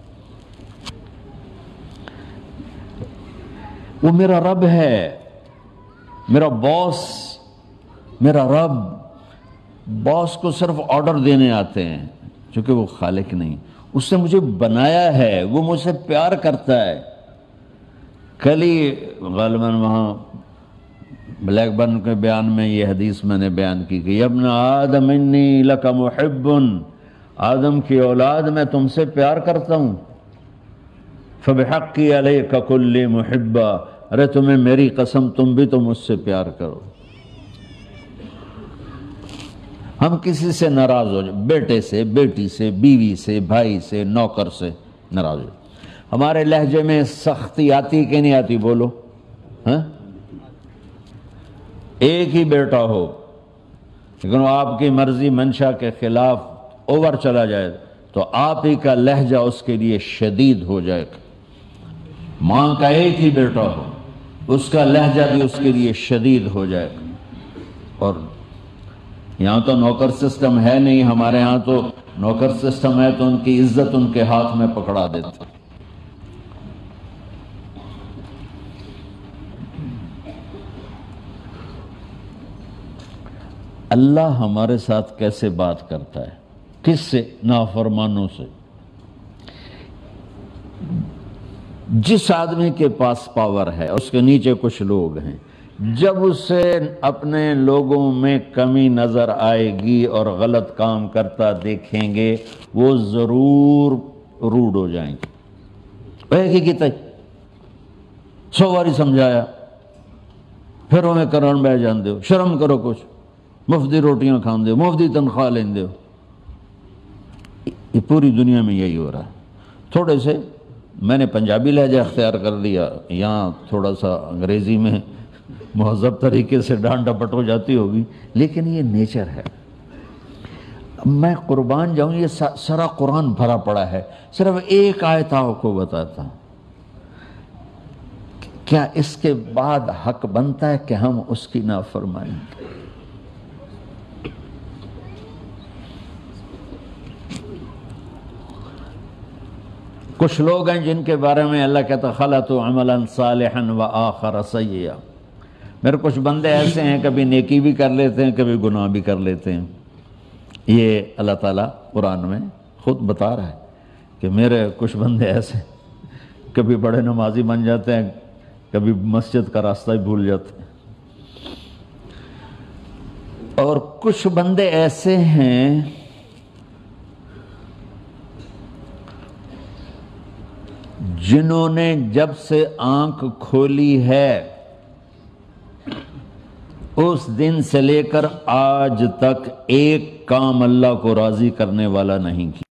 وہ میرا رب ہے، میرا باس. میرا رب باس کو صرف آرڈر دینے آتے ہیں چونکہ وہ خالق نہیں. اس نے مجھے بنایا ہے، وہ مجھ سے پیار کرتا ہے. کل ہی غالباً وہاں بلیک برن کے بیان میں یہ حدیث میں نے بیان کی کہ ابن آدم انی لک محب. آدم کی اولاد میں تم سے پیار کرتا ہوں. فبحقی علیک کل محبا. ارے تمہیں میری قسم تم بھی تو مجھ سے پیار کرو. ہم کسی سے ناراض ہو جائیں، بیٹے سے، بیٹی سے، بیوی سے، بھائی سے، نوکر سے ناراض ہو جائیں. ہمارے لہجے میں سختی آتی کہ نہیں آتی؟ بولو. ہاں ایک ہی بیٹا ہو لیکن وہ آپ کی مرضی منشا کے خلاف اوور چلا جائے تو آپ ہی کا لہجہ اس کے لیے شدید ہو جائے گا. ماں کا ایک ہی بیٹا ہو، اس کا لہجہ بھی اس کے لیے شدید ہو جائے گا. اور یہاں تو نوکر سسٹم ہے نہیں. ہمارے ہاں تو نوکر سسٹم ہے تو ان کی عزت ان کے ہاتھ میں پکڑا دیتے. اللہ ہمارے ساتھ کیسے بات کرتا ہے؟ کس سے؟ نافرمانوں سے. جس آدمی کے پاس پاور ہے، اس کے نیچے کچھ لوگ ہیں، جب اسے اپنے لوگوں میں کمی نظر آئے گی اور غلط کام کرتا دیکھیں گے وہ ضرور روڈ ہو جائیں گے. ایک ہی کیتا سو باری سمجھایا پھر انہیں کرن بہ جان دے. شرم کرو، کچھ مفتی روٹیاں کھان دے، مفتی تنخواہ لین دے. یہ پوری دنیا میں یہی ہو رہا ہے. تھوڑے سے میں نے پنجابی لہجہ اختیار کر لیا، یہاں تھوڑا سا انگریزی میں مہذب طریقے سے ڈانٹ ڈپٹ ہو جاتی ہوگی، لیکن یہ نیچر ہے. میں قربان جاؤں، یہ سارا قرآن بھرا پڑا ہے، صرف ایک آیت آپ کو بتاتا ہوں. کیا اس کے بعد حق بنتا ہے کہ ہم اس کی نافرمانی کریں؟ کچھ لوگ ہیں جن کے بارے میں اللہ کہتا خلطوا عملا صالحا وآخر سیئا. میرے کچھ بندے ایسے ہیں کبھی نیکی بھی کر لیتے ہیں، کبھی گناہ بھی کر لیتے ہیں. یہ اللہ تعالیٰ قرآن میں خود بتا رہا ہے کہ میرے کچھ بندے ایسے کبھی بڑے نمازی بن جاتے ہیں، کبھی مسجد کا راستہ ہی بھول جاتے ہیں. اور کچھ بندے ایسے ہیں جنہوں نے جب سے آنکھ کھولی ہے اس دن سے لے کر آج تک ایک کام اللہ کو راضی کرنے والا نہیں کیا.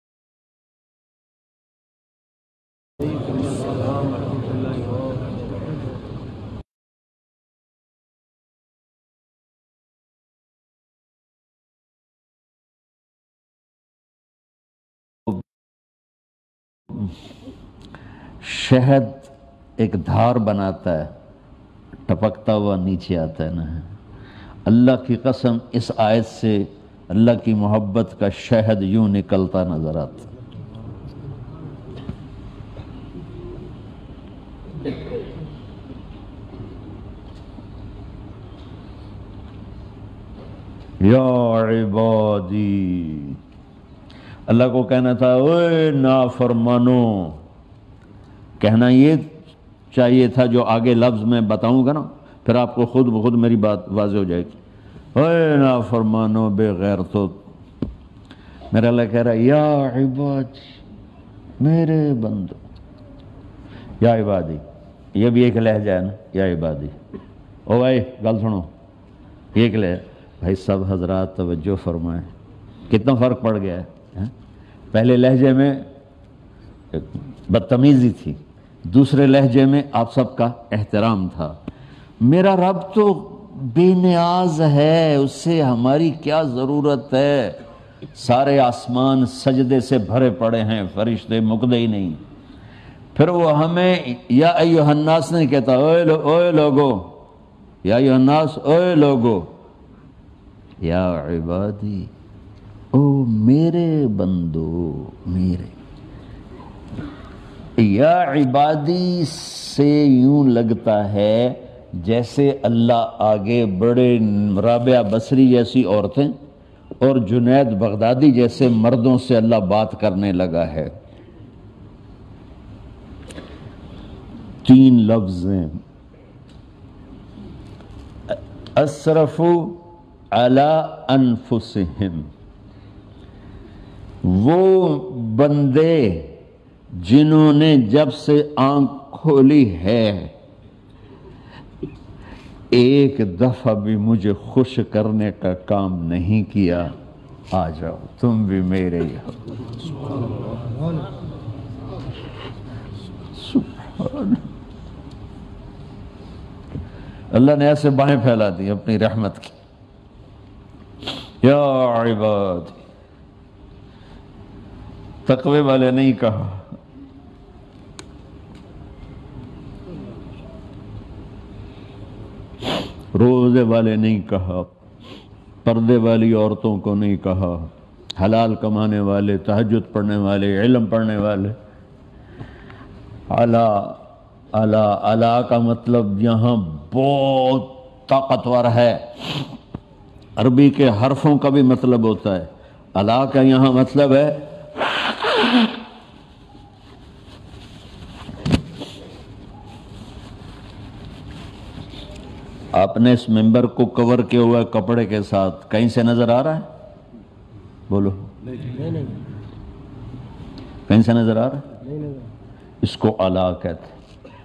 شہد ایک دھار بناتا ہے، ٹپکتا ہوا نیچے آتا ہے نا. اللہ کی قسم اس آیت سے اللہ کی محبت کا شہد یوں نکلتا نظر آتا. یا عبادی، اللہ کو کہنا تھا اوے نافرمانو. کہنا یہ چاہیے تھا جو آگے لفظ میں بتاؤں گا نا، پھر آپ کو خود بخود میری بات واضح ہو جائے گی. اے نافرمانو بے غیرتو. میرا اللہ کہہ رہا ہے یا عبادی، میرے بندو. یا عبادی یہ بھی ایک لہجہ ہے نا، یا عبادی. او بھائی گل سنو، ایک لہجہ. بھائی سب حضرات توجہ فرمائیں، کتنا فرق پڑ گیا ہے. پہلے لہجے میں بدتمیزی تھی، دوسرے لہجے میں آپ سب کا احترام تھا. میرا رب تو بے نیاز ہے، اس سے ہماری کیا ضرورت ہے. سارے آسمان سجدے سے بھرے پڑے ہیں، فرشتے مکدے ہی نہیں. پھر وہ ہمیں یا ایھا الناس نہیں کہتا، اوے لو اوے لوگو، یا ایھا الناس اوے لوگو. یا عبادی، او میرے بندو میرے. یا عبادی سے یوں لگتا ہے جیسے اللہ آگے بڑے رابعہ بصری جیسی عورتیں اور جنید بغدادی جیسے مردوں سے اللہ بات کرنے لگا ہے. تین لفظ ہیں، اسرفوا علی انفسہم. وہ بندے جنہوں نے جب سے آنکھ کھولی ہے ایک دفعہ بھی مجھے خوش کرنے کا کام نہیں کیا. آ جاؤ تم بھی میرے ہی ہو. سبحان اللہ نے ایسے بائیں پھیلا دی اپنی رحمت کی. یا عباد، تقوی والے نہیں کہا، روزے والے نہیں کہا، پردے والی عورتوں کو نہیں کہا، حلال کمانے والے، تہجد پڑھنے والے، علم پڑھنے والے. اعلیٰ اعلیٰ اعلیٰ کا مطلب یہاں بہت طاقتور ہے. عربی کے حرفوں کا بھی مطلب ہوتا ہے. اعلیٰ کا یہاں مطلب ہے آپ نے اس ممبر کو کور کیا ہوا ہے کپڑے کے ساتھ، کہیں سے نظر آ رہا ہے؟ بولو. کہیں سے نظر آ رہا ہے؟ اس کو اعلیٰ کہتے ہیں.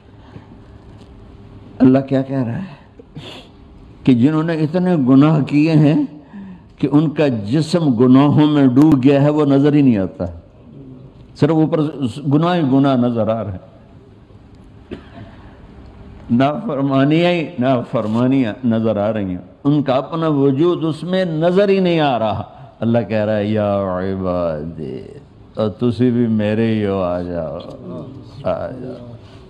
اللہ کیا کہہ رہا ہے کہ جنہوں نے اتنے گناہ کیے ہیں کہ ان کا جسم گناہوں میں ڈوب گیا ہے، وہ نظر ہی نہیں آتا. صرف اوپر گناہ ہی گناہ نظر آ رہے ہیں، نافرمانیاں ہی نافرمانیاں نظر آ رہی ہیں، ان کا اپنا وجود اس میں نظر ہی نہیں آ رہا۔ اللہ کہہ رہا ہے یا عبادی، اور تسی بھی میرے ہی ہو، آ جاؤ آ جاؤ۔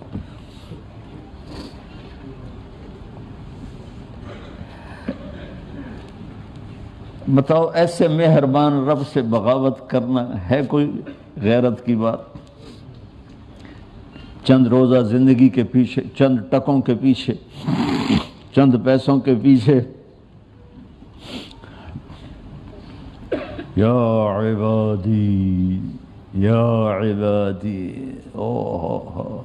بتاؤ ایسے مہربان رب سے بغاوت کرنا ہے کوئی غیرت کی بات؟ چند روزہ زندگی کے پیچھے، چند ٹکوں کے پیچھے، چند پیسوں کے پیچھے، یا عبادی یا عبادی، او ہو ہو۔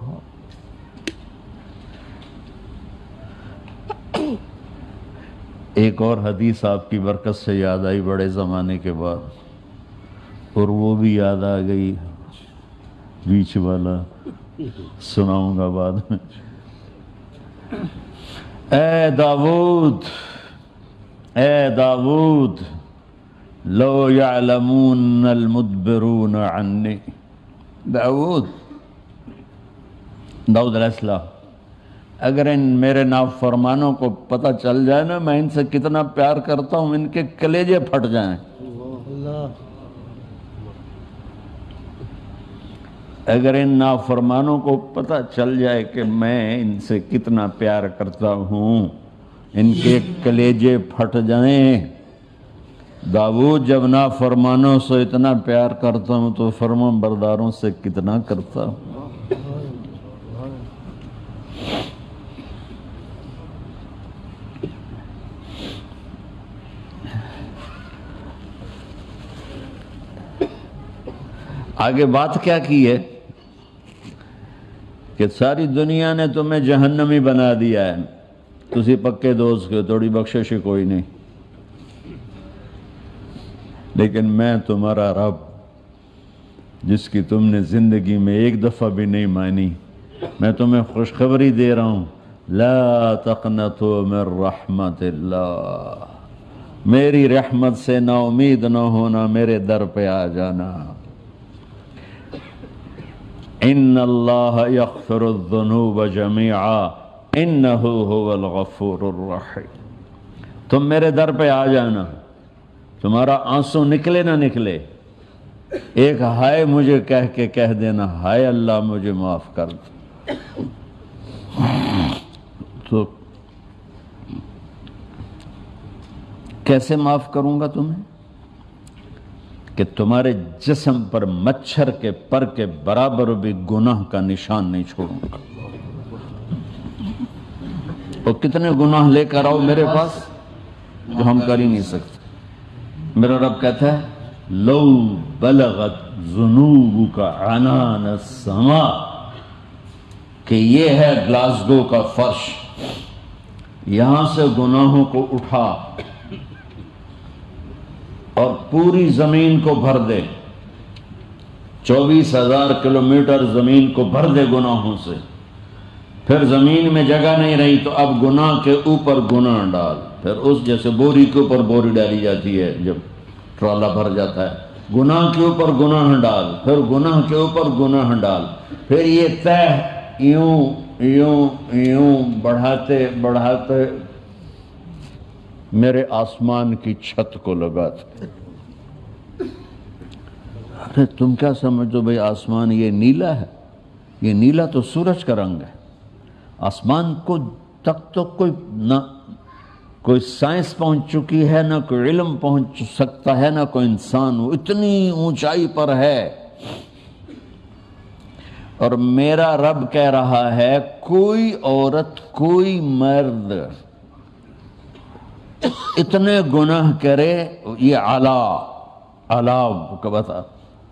ایک اور حدیث آپ کی برکت سے یاد آئی بڑے زمانے کے بعد، اور وہ بھی یاد آ گئی، بیچ والا سناؤں گا بعد میں۔ اے داؤد اے داؤد لو یعلمون المدبرون عنی، داؤد داؤد علیہ السلام، اگر ان میرے نافرمانوں کو پتہ چل جائے نا میں ان سے کتنا پیار کرتا ہوں، ان کے کلیجے پھٹ جائیں۔ اگر ان نافرمانوں کو پتہ چل جائے کہ میں ان سے کتنا پیار کرتا ہوں، ان کے کلیجے پھٹ جائیں۔ داؤد جب نافرمانوں سے اتنا پیار کرتا ہوں تو فرما برداروں سے کتنا کرتا ہوں۔ آگے بات کیا کی ہے کہ ساری دنیا نے تمہیں جہنمی بنا دیا ہے، تسی پکے دوست کے، تھوڑی بخشش کوئی نہیں، لیکن میں تمہارا رب جس کی تم نے زندگی میں ایک دفعہ بھی نہیں مانی، میں تمہیں خوشخبری دے رہا ہوں، لا تقنطوا من رحمت اللہ، میری رحمت سے نا امید نہ ہونا، میرے در پہ آ جانا۔ ان اللہ یغفر الذنوب جمیعا انہ هو الغفور الرحیم، تم میرے در پہ آ جانا، تمہارا آنسو نکلے نہ نکلے، ایک ہائے مجھے کہہ کے کہہ دینا، ہائے اللہ مجھے معاف کر دو۔ تو کیسے معاف کروں گا تمہیں؟ کہ تمہارے جسم پر مچھر کے پر کے برابر بھی گناہ کا نشان نہیں چھوڑوں گا۔ اور کتنے گناہ لے کر آؤ میرے پاس جو ہم کر ہی نہیں سکتے۔ میرا رب کہتا ہے لو بلغت ذنوبک عنان السماء، کہ یہ ہے گلاسگو کا فرش، یہاں سے گناہوں کو اٹھا اور پوری زمین کو بھر دے، چوبیس ہزار کلومیٹر زمین کو بھر دے گناہوں سے، پھر زمین میں جگہ نہیں رہی تو اب گناہ کے اوپر گناہ ڈال، پھر اس جیسے بوری کے اوپر بوری ڈالی جاتی ہے جب ٹرالا بھر جاتا ہے، گناہ کے اوپر گناہ ڈال، پھر گناہ کے اوپر گناہ ڈال، پھر یہ تہ یوں یوں یوں بڑھاتے بڑھاتے میرے آسمان کی چھت کو لگاتے۔ ارے تم کیا سمجھو بھئی آسمان یہ نیلا ہے؟ یہ نیلا تو سورج کا رنگ ہے۔ آسمان کو تک تو کوئی نہ کوئی سائنس پہنچ چکی ہے، نہ کوئی علم پہنچ سکتا ہے، نہ کوئی انسان، وہ اتنی اونچائی پر ہے۔ اور میرا رب کہہ رہا ہے کوئی عورت کوئی مرد اتنے گناہ کرے، یہ علا علا کا بتا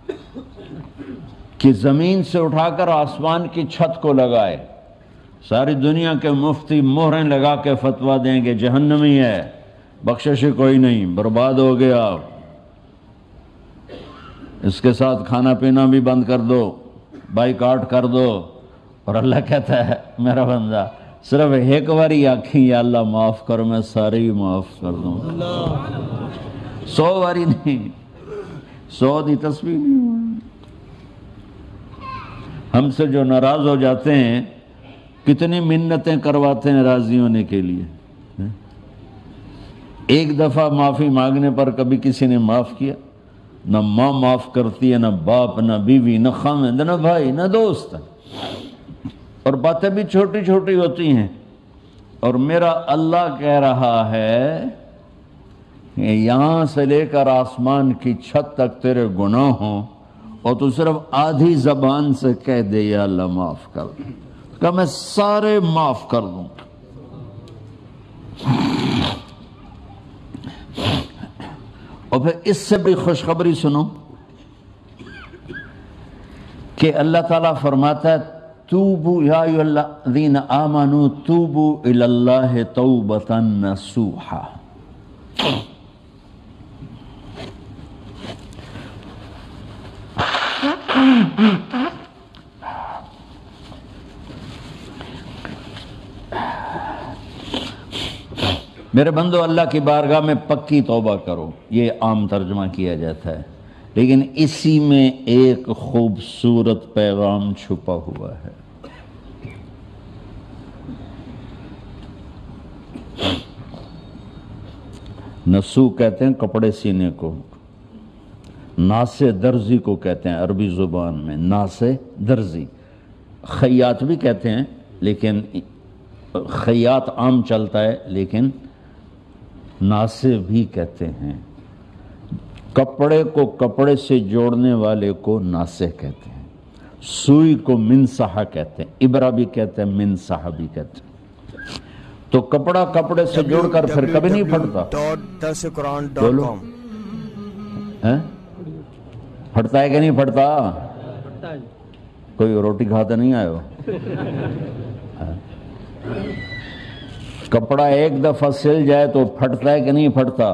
کہ زمین سے اٹھا کر آسمان کی چھت کو لگائے، ساری دنیا کے مفتی مہریں لگا کے فتویٰ دیں گے جہنمی ہے، بخشش کوئی نہیں، برباد ہو گیا، اس کے ساتھ کھانا پینا بھی بند کر دو، بائیکاٹ کر دو۔ اور اللہ کہتا ہے میرا بندہ صرف ایک باری آنکھیں یا اللہ معاف کر، میں سارے ہی معاف کر دوں، سو باری نہیں، سو دی تسبیح نہیں۔ ہم سے جو ناراض ہو جاتے ہیں کتنی منتیں کرواتے ہیں راضی ہونے کے لیے. ایک دفعہ معافی مانگنے پر کبھی کسی نے معاف کیا؟ نہ ماں معاف کرتی ہے، نہ باپ، نہ بیوی، نہ خاوند، نہ بھائی، نہ دوست. اور باتیں بھی چھوٹی چھوٹی ہوتی ہیں. اور میرا اللہ کہہ رہا ہے کہ یہاں سے لے کر آسمان کی چھت تک تیرے گناہ ہوں اور تو صرف آدھی زبان سے کہہ دے یا اللہ معاف کر دوں، کہ میں سارے معاف کر دوں. اور پھر اس سے بھی خوشخبری سنو کہ اللہ تعالیٰ فرماتا ہے توبو یا ایھا الذین آمنوا توبو الی اللہ توبۃ نصوحا. میرے بندو، اللہ کی بارگاہ میں پکی توبہ کرو، یہ عام ترجمہ کیا جاتا ہے، لیکن اسی میں ایک خوبصورت پیغام چھپا ہوا ہے. نسو کہتے ہیں کپڑے سینے کو، ناسے درزی کو کہتے ہیں عربی زبان میں، ناسے درزی. خیاط بھی کہتے ہیں، لیکن خیاط عام چلتا ہے، لیکن ناسے بھی کہتے ہیں. کپڑے کو کپڑے سے جوڑنے والے کو ناسے کہتے ہیں. سوئی کو منسحہ کہتے ہیں، ابرہ بھی کہتے ہیں، منسحہ بھی کہتے ہیں. تو کپڑا کپڑے سے جوڑ کر پھر کبھی نہیں پھٹتا. بولو پھٹتا ہے کہ نہیں پھٹتا؟ کوئی روٹی کھاتے نہیں آئے ہو؟ کپڑا ایک دفعہ سل جائے تو پھٹتا ہے کہ نہیں پھٹتا؟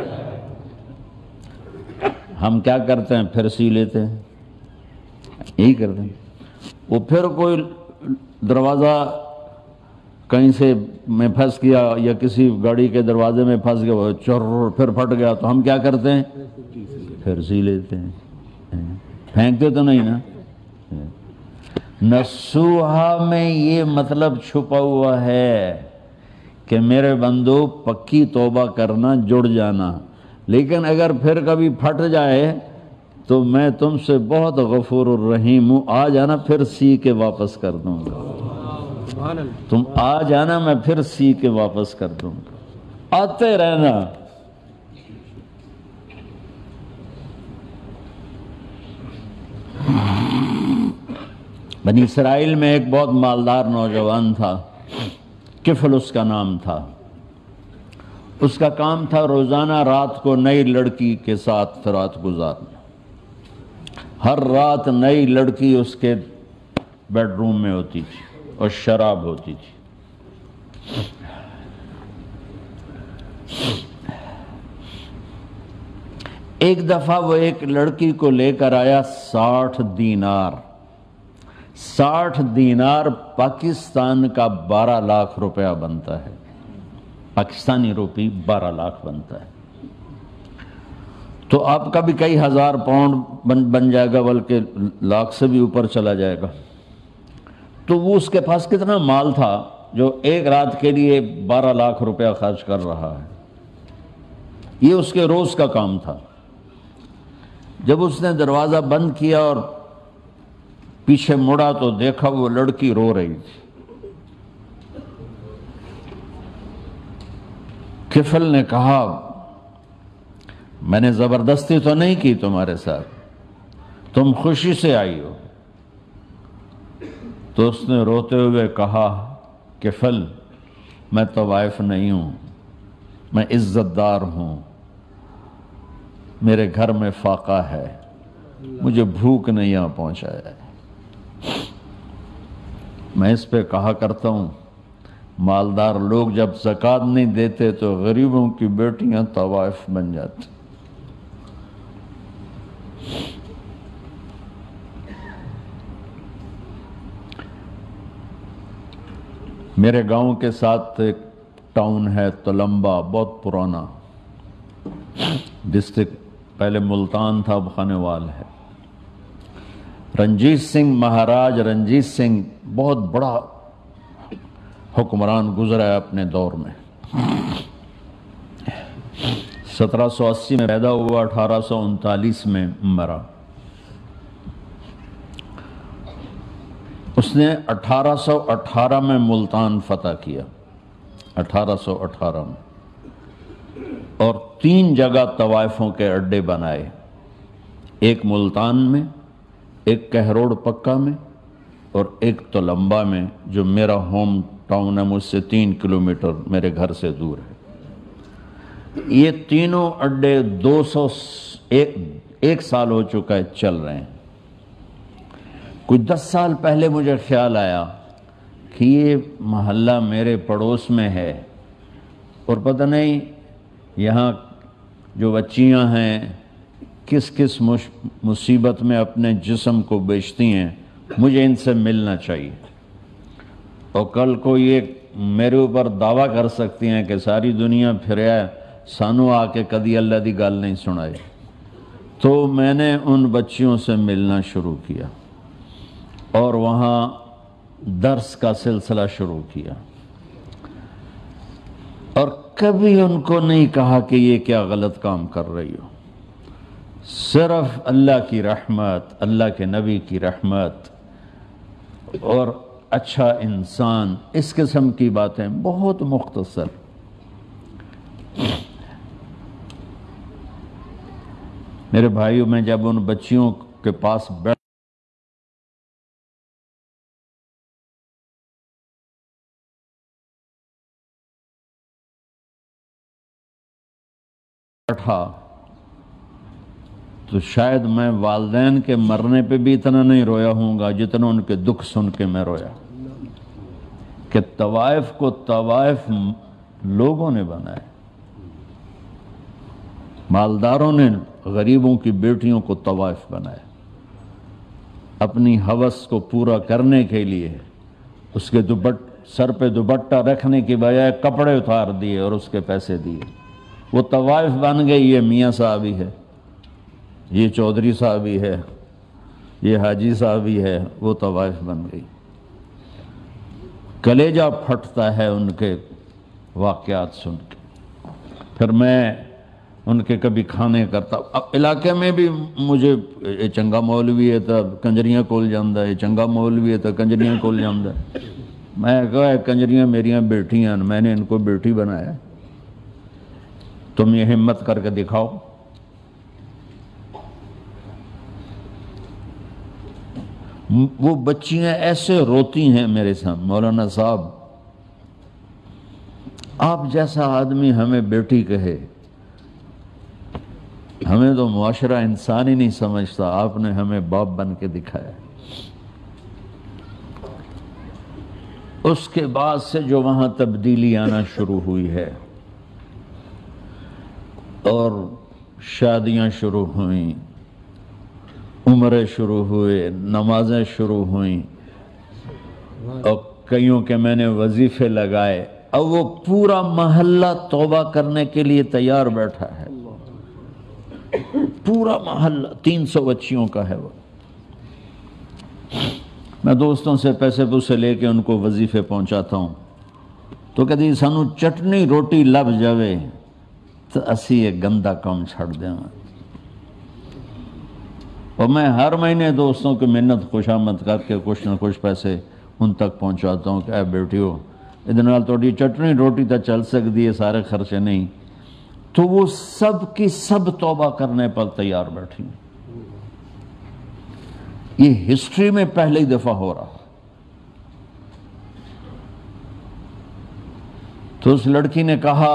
ہم کیا کرتے ہیں؟ پھر سی لیتے ہیں، یہی کرتے ہیں. وہ پھر کوئی دروازہ کہیں سے میں پھنس گیا یا کسی گاڑی کے دروازے میں پھنس گیا، وہ چر پھر پھٹ گیا، تو ہم کیا کرتے ہیں؟ پھر سی لیتے ہیں. پھینکتے تو نہیں نا. نصوحہ میں یہ مطلب چھپا ہوا ہے کہ میرے بندو پکی توبہ کرنا، جڑ جانا. لیکن اگر پھر کبھی پھٹ جائے تو میں تم سے بہت غفور الرحیم ہوں، آ جانا پھر سی کے واپس کر دوں گا. تم آ جانا، میں پھر سی کے واپس کر دوں گا. آتے رہنا. بنی اسرائیل میں ایک بہت مالدار نوجوان تھا، کفل اس کا نام تھا. اس کا کام تھا روزانہ رات کو نئی لڑکی کے ساتھ رات گزارنا. ہر رات نئی لڑکی اس کے بیڈ روم میں ہوتی تھی اور شراب ہوتی تھی. ایک دفعہ وہ ایک لڑکی کو لے کر آیا ساٹھ دینار. ساٹھ دینار پاکستان کا بارہ لاکھ روپیہ بنتا ہے. پاکستانی روپی بارہ لاکھ بنتا ہے. تو آپ کا بھی کئی ہزار پاؤنڈ بن بن جائے گا، بلکہ لاکھ سے بھی اوپر چلا جائے گا. تو وہ اس کے پاس کتنا مال تھا جو ایک رات کے لیے بارہ لاکھ روپیہ خرچ کر رہا ہے. یہ اس کے روز کا کام تھا. جب اس نے دروازہ بند کیا اور پیچھے مڑا تو دیکھا وہ لڑکی رو رہی تھی. کفل نے کہا میں نے زبردستی تو نہیں کی تمہارے ساتھ، تم خوشی سے آئی ہو. تو اس نے روتے ہوئے کہا کفل میں طوائف نہیں ہوں، میں عزت دار ہوں، میرے گھر میں فاقہ ہے، مجھے بھوک نہیں آ پہنچایا ہے. میں اس پہ کہا کرتا ہوں مالدار لوگ جب زکوٰۃ نہیں دیتے تو غریبوں کی بیٹیاں طوائف بن جاتی. میرے گاؤں کے ساتھ ایک ٹاؤن ہے تلمبا، بہت پرانا ڈسٹرکٹ، پہلے ملتان تھا، اب خانوال ہے. رنجیت سنگھ مہاراج رنجیت سنگھ بہت بڑا حکمران گزرا ہے اپنے دور میں. سترہ سو اسی میں پیدا ہوا، اٹھارہ سو انتالیس میں مرا. اس نے اٹھارہ سو اٹھارہ میں ملتان فتح کیا، اٹھارہ سو اٹھارہ میں، اور تین جگہ طوائفوں کے اڈے بنائے، ایک ملتان میں، ایک کہروڑ پکا میں، اور ایک تلمبا میں جو میرا ہوم ٹاؤن ہے، مجھ سے تین کلومیٹر میرے گھر سے دور ہے. یہ تینوں اڈے دو سو ایک ایک سال ہو چکا ہے چل رہے ہیں. کچھ دس سال پہلے مجھے خیال آیا کہ یہ محلہ میرے پڑوس میں ہے اور پتہ نہیں یہاں جو بچیاں ہیں کس کس مصیبت میں اپنے جسم کو بیچتی ہیں، مجھے ان سے ملنا چاہیے. اور کل کو یہ میرے اوپر دعویٰ کر سکتی ہیں کہ ساری دنیا پھریا سانو آ کے کدی اللہ دی گل نہیں سنائی. تو میں نے ان بچیوں سے ملنا شروع کیا اور وہاں درس کا سلسلہ شروع کیا، اور کبھی ان کو نہیں کہا کہ یہ کیا غلط کام کر رہی ہو. صرف اللہ کی رحمت، اللہ کے نبی کی رحمت اور اچھا انسان، اس قسم کی باتیں بہت مختصر. میرے بھائیوں، میں جب ان بچیوں کے پاس بیٹھ بیٹھا تو شاید میں والدین کے مرنے پہ بھی اتنا نہیں رویا ہوں گا جتنا ان کے دکھ سن کے میں رویا کہ طوائف کو طوائف لوگوں نے بنائے، مالداروں نے غریبوں کی بیٹیوں کو طوائف بنائے. اپنی ہوس کو پورا کرنے کے لیے اس کے دوپٹ سر پہ دوپٹہ رکھنے کی بجائے کپڑے اتار دیے اور اس کے پیسے دیے. وہ طوائف بن گئی. یہ میاں صاحبی ہے، یہ چودھری صاحبی ہے، یہ حاجی صاحبی ہے، وہ طوائف بن گئی. کلیجہ پھٹتا ہے ان کے واقعات سن کے. پھر میں ان کے کبھی کھانے کرتا. اب علاقے میں بھی مجھے یہ چنگا مولوی ہے تو کنجریاں کول جاندہ ہے، چنگا مولوی ہے تو کنجریاں کول جاندہ ہے. میں کہا کنجریاں میریاں بیٹیاں، میں نے ان کو بیٹی بنایا، تم یہ ہمت کر کے دکھاؤ. وہ بچیاں ایسے روتی ہیں میرے ساتھ، مولانا صاحب آپ جیسا آدمی ہمیں بیٹی کہے، ہمیں تو معاشرہ انسان ہی نہیں سمجھتا، آپ نے ہمیں باپ بن کے دکھایا. اس کے بعد سے جو وہاں تبدیلی آنا شروع ہوئی ہے اور شادیاں شروع ہوئیں، عمرے شروع ہوئے، نمازیں شروع ہوئیں، اور کئیوں کے میں نے وظیفے لگائے. اب وہ پورا محلہ توبہ کرنے کے لیے تیار بیٹھا ہے، پورا محلہ تین سو بچیوں کا ہے. وہ میں دوستوں سے پیسے پوسے لے کے ان کو وظیفے پہنچاتا ہوں تو کہتے سانو چٹنی روٹی لب جاوے تو اسی یہ گندا کام چھڑ دیں. اور میں ہر مہینے دوستوں کی محنت خوش آمد کر کے کچھ نہ کچھ پیسے ان تک پہنچاتا ہوں کہ اے بیٹیو ادھر نال توڑی چٹنی روٹی تا چل سکتی ہے، سارے خرچے نہیں. تو وہ سب کی سب توبہ کرنے پر تیار بیٹھی. یہ ہسٹری میں پہلی دفعہ ہو رہا. تو اس لڑکی نے کہا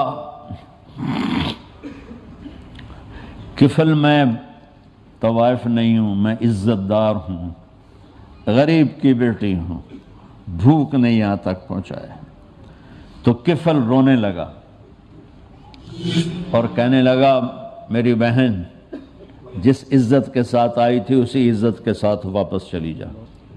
کفل میں طوائف نہیں ہوں، میں عزت دار ہوں، غریب کی بیٹی ہوں، بھوک نے یہاں تک پہنچایا. تو کفل رونے لگا اور کہنے لگا میری بہن جس عزت کے ساتھ آئی تھی اسی عزت کے ساتھ واپس چلی جا.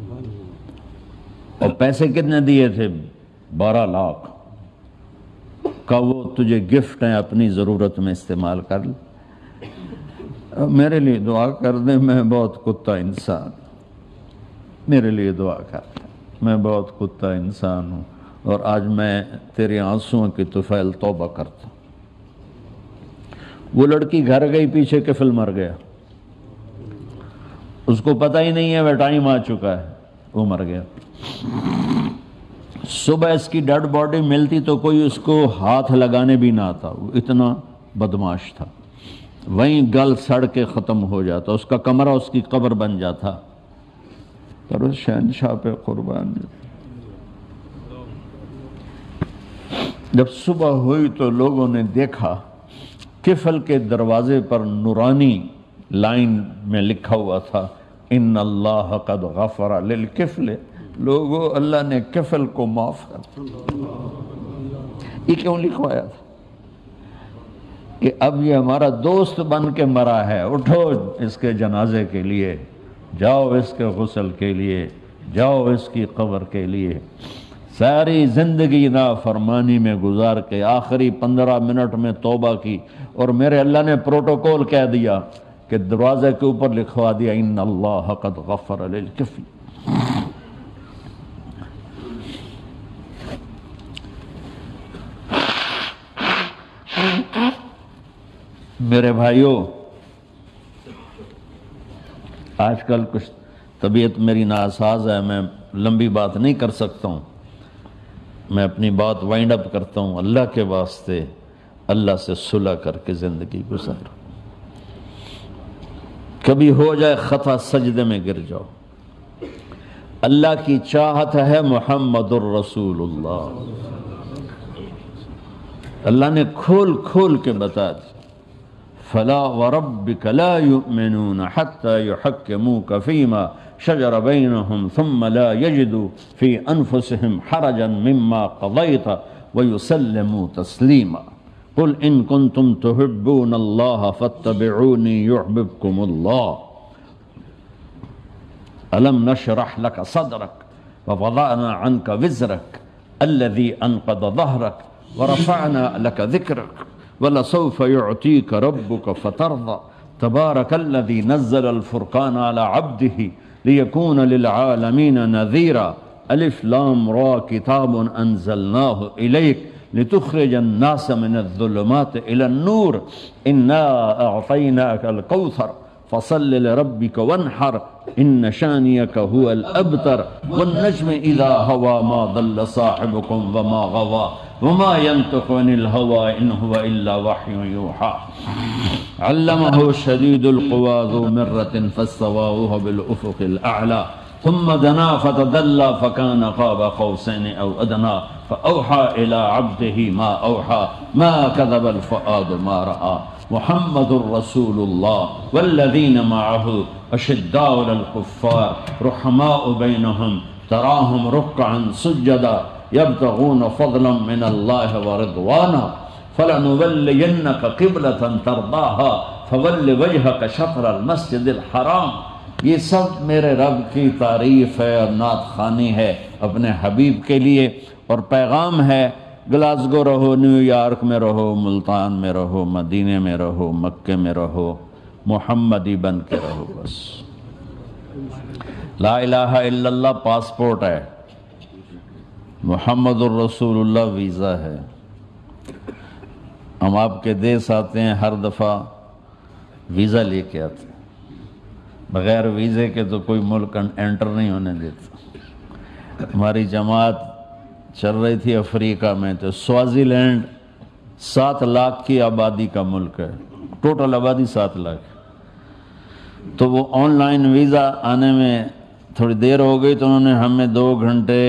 اور پیسے کتنے دیے تھے؟ بارہ لاکھ کا. وہ تجھے گفٹ ہیں، اپنی ضرورت میں استعمال کر لے. میرے لیے دعا کر دیں، میں بہت کتا انسان. میرے لیے دعا کر، میں بہت کتا انسان ہوں اور آج میں تیرے آنسوؤں کی طفیل توبہ کرتا ہوں۔ وہ لڑکی گھر گئی، پیچھے کفل مر گیا، اس کو پتہ ہی نہیں ہے وہ ٹائم آ چکا ہے، وہ مر گیا۔ صبح اس کی ڈیڈ باڈی ملتی تو کوئی اس کو ہاتھ لگانے بھی نہ آتا، وہ اتنا بدماش تھا، وہیں گل سڑ کے ختم ہو جاتا، اس کا کمرہ اس کی قبر بن جاتا۔ پر اس شہنشاہ پہ قربان۔ جب صبح ہوئی تو لوگوں نے دیکھا کفل کے دروازے پر نورانی لائن میں لکھا ہوا تھا ان اللہ قد غفر للکفل، لوگوں اللہ نے کفل کو معاف کر دیا۔ یہ کیوں لکھوایا تھا؟ کہ اب یہ ہمارا دوست بن کے مرا ہے، اٹھو اس کے جنازے کے لیے، جاؤ اس کے غسل کے لیے، جاؤ اس کی قبر کے لیے۔ ساری زندگی نافرمانی میں گزار کے آخری پندرہ منٹ میں توبہ کی، اور میرے اللہ نے پروٹوکول کہہ دیا کہ دروازے کے اوپر لکھوا دیا ان اللہ قد غفر للکفل۔ میرے بھائیوں، آج کل کچھ طبیعت میری ناساز ہے، میں لمبی بات نہیں کر سکتا ہوں، میں اپنی بات وائنڈ اپ کرتا ہوں۔ اللہ کے واسطے اللہ سے صلح کر کے زندگی گزارو، کبھی ہو جائے خطا سجدے میں گر جاؤ۔ اللہ کی چاہت ہے محمد الرسول اللہ، اللہ نے کھول کھول کے بتا دیا فلا وربك لا يؤمنون حتى يحكموك فيما شجر بينهم ثم لا يجدوا في أنفسهم حرجا مما قضيت ويسلموا تسليما قل إن كنتم تحبون الله فاتبعوني يحببكم الله ألم نشرح لك صدرك ووضعنا عنك وزرك الذي أنقض ظهرك ورفعنا لك ذكرك وَلَسَوْفَ يُعْتِيكَ رَبُّكَ فَتَرْضَى تَبَارَكَ الَّذِي نَزَّلَ الْفُرْقَانَ عَلَى عَبْدِهِ لِيَكُونَ لِلْعَالَمِينَ نَذِيرًا ألف لام را كتاب أنزلناه إليك لتخرج الناس من الظلمات إلى النور إنا أعطيناك الكوثر فصل لربك وانحر إن شانئك هو الأبتر والنجم إذا هوى ما ضل صاحبكم وما غوى وما ينطق عن الهوى إن هو إلا وحي يوحى علمه شديد القوى ذو مرة فاستوى وهو بالأفق الأعلى ثم دنا فتدلى فكان قاب قوسين أو أدنى فأوحى إلى عبده ما أوحى ما كذب الفؤاد ما رأى محمد رسول الله والذين معه أشداء على الكفار رحماء بينهم تراهم ركعا سجدا يبتغون فضلا من الله ورضوانا فلنولينك قبلة ترضاها فول وجهك شطر المسجد الحرام۔ یہ سب میرے رب کی تعریف ہے اور نعت خوانی ہے اپنے حبیب کے لیے، اور پیغام ہے گلاسگو رہو، نیو یارک میں رہو، ملتان میں رہو، مدینے میں رہو، مکے میں رہو، محمدی بن کے رہو۔ بس لا الہ الا اللہ پاسپورٹ ہے، محمد الرسول اللہ ویزا ہے۔ ہم آپ کے دیس آتے ہیں، ہر دفعہ ویزا لے کے آتے ہیں، بغیر ویزے کے تو کوئی ملک انٹر نہیں ہونے دیتا۔ ہماری جماعت چل رہی تھی افریقہ میں، تو سوازی لینڈ سات لاکھ کی آبادی کا ملک ہے، ٹوٹل آبادی سات لاکھ، تو وہ آن لائن ویزا آنے میں تھوڑی دیر ہو گئی، تو انہوں نے ہمیں دو گھنٹے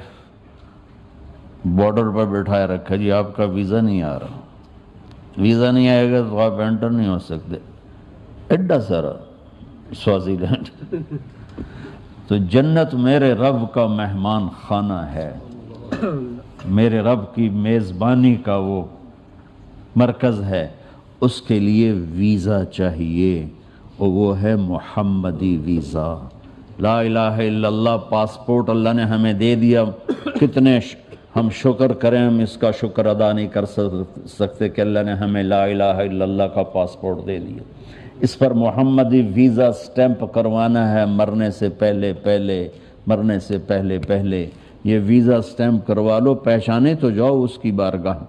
بارڈر پر بٹھائے رکھا، جی آپ کا ویزا نہیں آ رہا، ویزا نہیں آئے گا تو آپ انٹر نہیں ہو سکتے۔ ایڈا سارا سوازی لینڈ۔ تو جنت میرے رب کا مہمان خانہ ہے، میرے رب کی میزبانی کا وہ مرکز ہے، اس کے لیے ویزا چاہیے، اور وہ ہے محمدی ویزا۔ لا الہ الا اللہ پاسپورٹ اللہ نے ہمیں دے دیا، کتنے ہم شکر کریں، ہم اس کا شکر ادا نہیں کر سکتے کہ اللہ نے ہمیں لا الہ الا اللہ کا پاسپورٹ دے دیا۔ اس پر محمدی ویزا سٹیمپ کروانا ہے، مرنے سے پہلے پہلے مرنے سے پہلے پہلے یہ ویزا سٹیمپ کروا لو، پہچانے تو جاؤ اس کی بارگاہ۔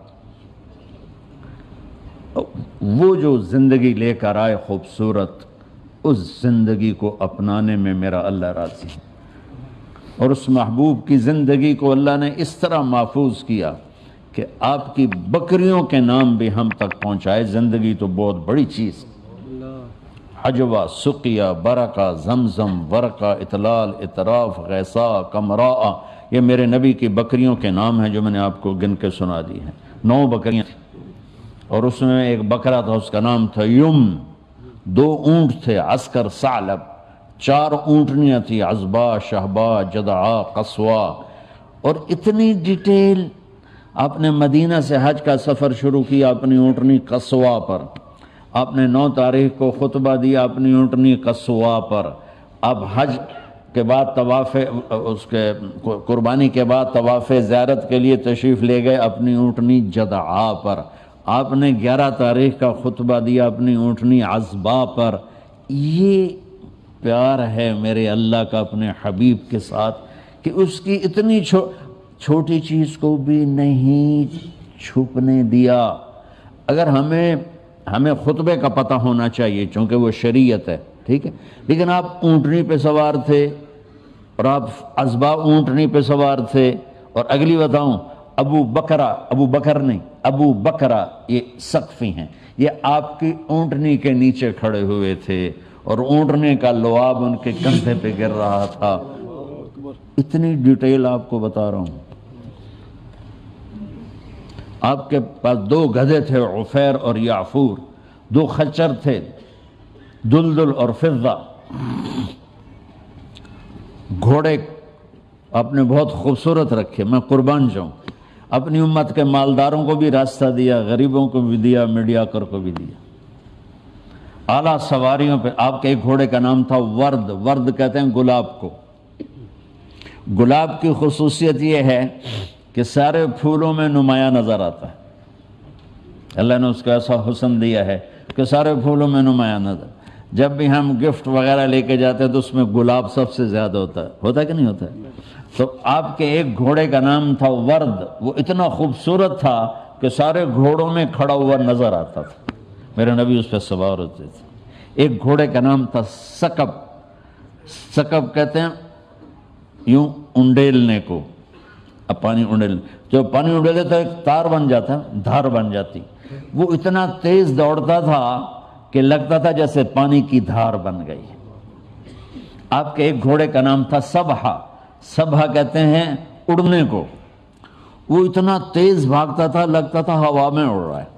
وہ جو زندگی لے کر آئے خوبصورت، اس زندگی کو اپنانے میں میرا اللہ راضی ہے، اور اس محبوب کی زندگی کو اللہ نے اس طرح محفوظ کیا کہ آپ کی بکریوں کے نام بھی ہم تک پہنچائے۔ زندگی تو بہت بڑی چیز، حجوہ، سقیہ، برکہ، زمزم، ورقہ، اطلال، اطراف، غیثا، کمراء، یہ میرے نبی کی بکریوں کے نام ہیں جو میں نے آپ کو گن کے سنا دی ہیں۔ نو بکریاں تھیں، اور اس میں ایک بکرا تھا، اس کا نام تھا یم، دو اونٹ تھے عسکر، ثعلب، چار اونٹنیاں تھیں، عزبا، شہبا، جدعا، قصوا، اور اتنی ڈیٹیل۔ آپ نے مدینہ سے حج کا سفر شروع کیا اپنی اونٹنی قصوا پر، آپ نے نو تاریخ کو خطبہ دیا اپنی اونٹنی قصوا پر، اب حج کے بعد طواف اس کے قربانی کے بعد طواف زیارت کے لیے تشریف لے گئے اپنی اونٹنی جدعا پر، آپ نے گیارہ تاریخ کا خطبہ دیا اپنی اونٹنی عزبا پر۔ یہ پیار ہے میرے اللہ کا اپنے حبیب کے ساتھ کہ اس کی اتنی چھو چھوٹی چیز کو بھی نہیں چھپنے دیا۔ اگر ہمیں ہمیں خطبے کا پتہ ہونا چاہیے چونکہ وہ شریعت ہے، ٹھیک ہے، لیکن آپ اونٹنی پہ سوار تھے، اور آپ عزبا اونٹنی پہ سوار تھے، اور اگلی بتاؤں ابو بکرا، ابو بکر نہیں، ابو بکرا یہ سقفی ہیں، یہ آپ کی اونٹنی کے نیچے کھڑے ہوئے تھے، اور اونٹنے کا لعاب ان کے کندھے پہ گر رہا تھا۔ اتنی ڈیٹیل آپ کو بتا رہا ہوں۔ آپ کے پاس دو گدھے تھے، عفیر اور یعفور، دو خچر تھے، دلدل اور فضہ، گھوڑے آپ نے بہت خوبصورت رکھے، میں قربان جاؤں۔ اپنی امت کے مالداروں کو بھی راستہ دیا، غریبوں کو بھی دیا، میڈیا کر کو بھی دیا۔ اعلیٰ سواریوں پہ آپ کے ایک گھوڑے کا نام تھا ورد، ورد کہتے ہیں گلاب کو۔ گلاب کی خصوصیت یہ ہے کہ سارے پھولوں میں نمایاں نظر آتا ہے، اللہ نے اس کو ایسا حسن دیا ہے کہ سارے پھولوں میں نمایاں نظر۔ جب بھی ہم گفٹ وغیرہ لے کے جاتے ہیں تو اس میں گلاب سب سے زیادہ ہوتا ہے، ہوتا ہے کہ نہیں ہوتا ہے؟ تو آپ کے ایک گھوڑے کا نام تھا ورد، وہ اتنا خوبصورت تھا کہ سارے گھوڑوں میں کھڑا ہوا نظر آتا تھا، میرے نبی اس پہ سوار ہوتے تھے۔ ایک گھوڑے کا نام تھا سکب، سکب کہتے ہیں یوں انڈیلنے کو، اب پانی انڈیل، جو پانی انڈیلے تو ایک تار بن جاتا، دھار بن جاتی، وہ اتنا تیز دوڑتا تھا کہ لگتا تھا جیسے پانی کی دھار بن گئی۔ آپ کے ایک گھوڑے کا نام تھا سبحہ، سبحہ کہتے ہیں اڑنے کو، وہ اتنا تیز بھاگتا تھا لگتا تھا ہوا میں اڑ رہا ہے۔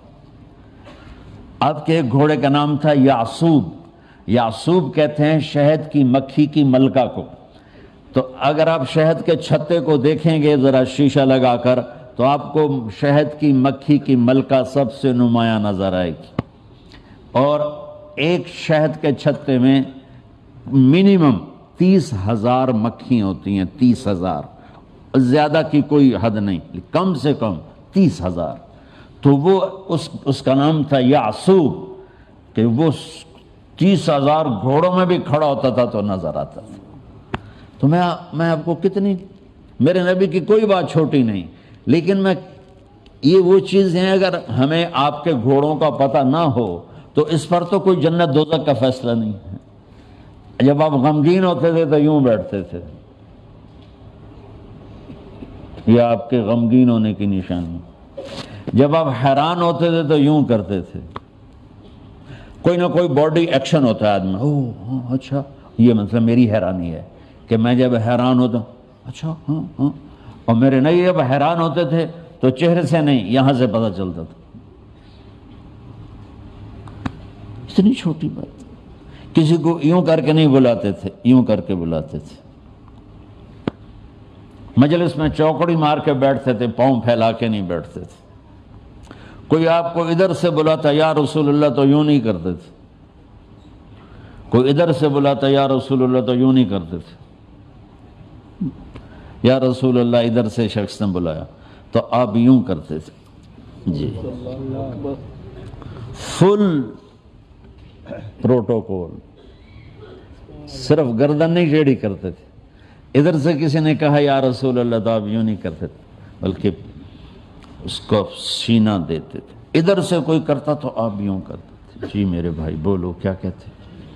آپ کے ایک گھوڑے کا نام تھا یعصوب، یعصوب کہتے ہیں شہد کی مکھی کی ملکہ کو۔ تو اگر آپ شہد کے چھتے کو دیکھیں گے ذرا شیشہ لگا کر تو آپ کو شہد کی مکھی کی ملکہ سب سے نمایاں نظر آئے گی، اور ایک شہد کے چھتے میں منیمم تیس ہزار مکھیاں ہوتی ہیں، تیس ہزار، زیادہ کی کوئی حد نہیں، کم سے کم تیس ہزار۔ تو وہ اس اس کا نام تھا یعصوب، کہ وہ تیس ہزار گھوڑوں میں بھی کھڑا ہوتا تھا تو نظر آتا تھا۔ تو میں میں آپ کو کتنی، میرے نبی کی کوئی بات چھوٹی نہیں، لیکن میں یہ وہ چیز ہیں اگر ہمیں آپ کے گھوڑوں کا پتہ نہ ہو تو اس پر تو کوئی جنت دوزخ کا فیصلہ نہیں ہے۔ جب آپ غمگین ہوتے تھے تو یوں بیٹھتے تھے، یہ آپ کے غمگین ہونے کی نشانی۔ جب آپ حیران ہوتے تھے تو یوں کرتے تھے، کوئی نہ کوئی باڈی ایکشن ہوتا ہے آدمی، اوہ اچھا یہ مطلب میری حیرانی ہے کہ میں جب حیران ہوتا ہوں اچھا ہاں ہاں، اور میرے نبی جب حیران ہوتے تھے تو چہرے سے نہیں یہاں سے پتہ چلتا تھا۔ اتنی چھوٹی بات، کسی کو یوں کر کے نہیں بلاتے تھے، یوں کر کے بلاتے تھے۔ مجلس میں چوکڑی مار کے بیٹھتے تھے، پاؤں پھیلا کے نہیں بیٹھتے تھے۔ کوئی آپ کو ادھر سے بلاتا یا رسول اللہ تو یوں نہیں کرتے تھے، کوئی ادھر سے بلاتا یا رسول اللہ تو یوں نہیں کرتے تھے۔ یا رسول اللہ ادھر سے شخص نے بلایا تو آپ یوں کرتے تھے، جی فل پروٹوکول، صرف گردن نہیں ٹیڑھی کرتے تھے، ادھر سے کسی نے کہا یا رسول اللہ، تو آپ یوں نہیں کرتے تھے بلکہ اس کو سینہ دیتے تھے، ادھر سے کوئی کرتا تو آپ یوں کرتے تھے۔ جی میرے بھائی بولو کیا کہتے؟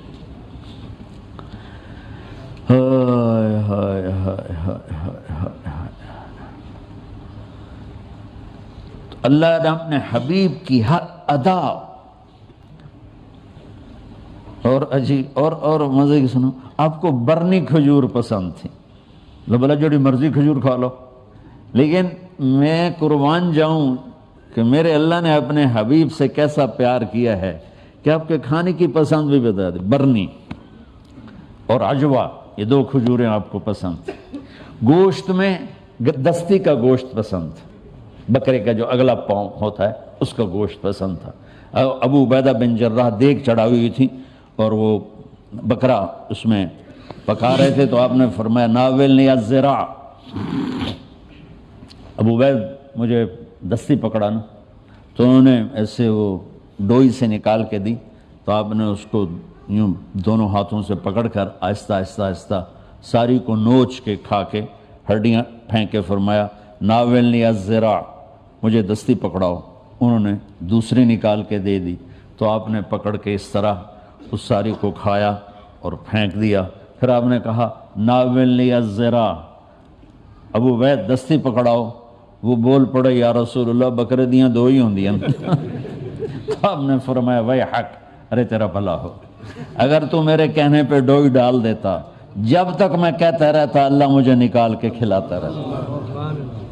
ہائے ہائے ہائے ہائے ہائے ہائے۔ تو اللہ نے اپنے حبیب کی ہر ادا اور عجیب اور اور مزے کی سنو، آپ کو برنی کھجور پسند تھی، لو بلا جوڑی مرضی کھجور کھا لو، لیکن میں قربان جاؤں کہ میرے اللہ نے اپنے حبیب سے کیسا پیار کیا ہے کہ آپ کے کھانے کی پسند بھی بتا دے۔ برنی اور عجوہ، یہ دو کھجوریں آپ کو پسند تھی۔ گوشت میں دستی کا گوشت پسند تھا، بکرے کا جو اگلا پاؤں ہوتا ہے اس کا گوشت پسند تھا۔ ابو عبیدہ بن جراح دیگ چڑھائی ہوئی تھی اور وہ بکرا اس میں پکا رہے تھے، تو آپ نے فرمایا ناولنی الذراع، ابو عبید مجھے دستی پکڑانا، تو انہوں نے ایسے وہ ڈوئی سے نکال کے دی، تو آپ نے اس کو یوں دونوں ہاتھوں سے پکڑ کر آہستہ آہستہ آہستہ ساری کو نوچ کے کھا کے ہڈیاں پھینک کے فرمایا ناولنی الذراع، مجھے دستی پکڑاؤ۔ انہوں نے دوسری نکال کے دے دی، تو آپ نے پکڑ کے اس طرح اس ساری کو کھایا اور پھینک دیا۔ پھر آپ نے کہا ناولنی الذراع، ابو عبید دستی پکڑاؤ۔ وہ بول پڑے یا رسول اللہ بکرے دیاں دو ہی ہوں دیاں۔ تو آپ نے فرمایا ویحک، ارے تیرا بھلا ہو، اگر تو میرے کہنے پہ ڈوئی ڈال دیتا، جب تک میں کہتا رہتا اللہ مجھے نکال کے کھلاتا رہتا۔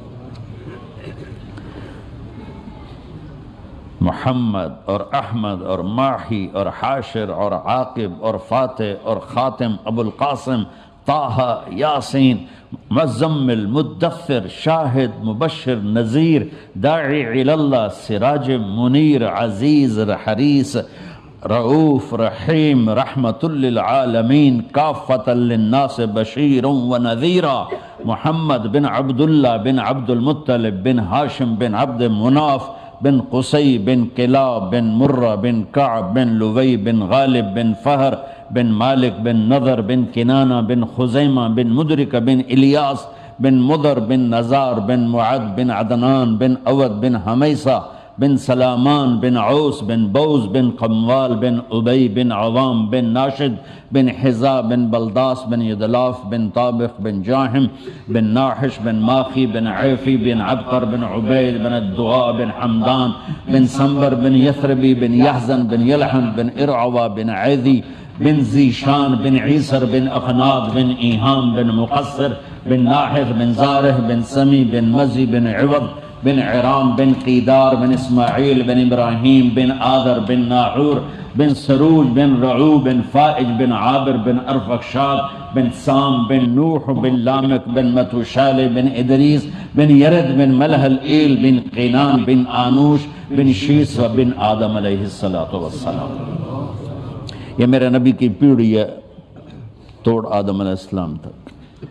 محمد اور احمد اور ماہی اور حاشر اور عاقب اور فاتح اور خاتم، ابو القاسم، طٰہٰ، یاسین، مزمل، مدثر، شاہد، مبشر، نذیر، داعی اللہ، سراج منیر، عزیز، حریص، رؤوف، رحیم، رحمت للعالمین، کافۃ للناس، بشیر و نذیرا، محمد بن عبداللہ بن عبد المطلب بن ہاشم بن عبد مناف بن قصی بن کلاب بن مرہ بن کعب بن لوی بن غالب بن فہر بن مالک بن نضر بن کنانہ بن خزیمہ بن مدرک بن الیاس بن مدر بن نزار بن معد بن عدنان بن اود بن حمیسہ بن سلامان بن عوس بن بوز بن قموال بن ابی بن عوام بن ناشد بن حذا بن بلداس بن یدلاف بن طابق بن جاہم بن ناحش بن ماخی بن عیفی بن عبقر بن عبید بن الدغا بن حمدان بن سنبر بن یثربی بن یحزن بن یلحن بن ارعوا بن عیدی بن زیشان بن عیسر بن اخناد بن ایہام بن مقصر بن ناحث بن زارح بن سمی بن مزی بن عوض بن عرام بن قیدار بن اسماعیل بن ابراہیم بن آدر بن ناحور بن سروج بن رعو بن فائج بن عابر بن ارفخشاد بن سام بن نوح بن لامک بن متوشال بن ادریس بن یرد بن ملح الایل بن قینان بن آنوش بن شیس و بن آدم علیہ السلام۔ یہ میرے نبی کی پیڑھی ہے توڑ آدم علیہ السلام تک۔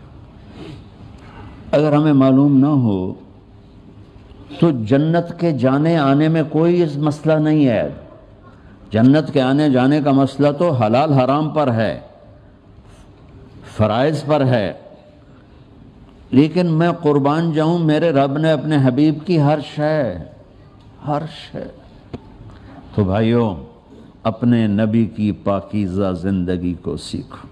اگر ہمیں معلوم نہ ہو تو جنت کے جانے آنے میں کوئی اس مسئلہ نہیں ہے۔ جنت کے آنے جانے کا مسئلہ تو حلال حرام پر ہے، فرائض پر ہے، لیکن میں قربان جاؤں میرے رب نے اپنے حبیب کی ہر شے ہر شے۔ تو بھائیوں اپنے نبی کی پاکیزہ زندگی کو سیکھو۔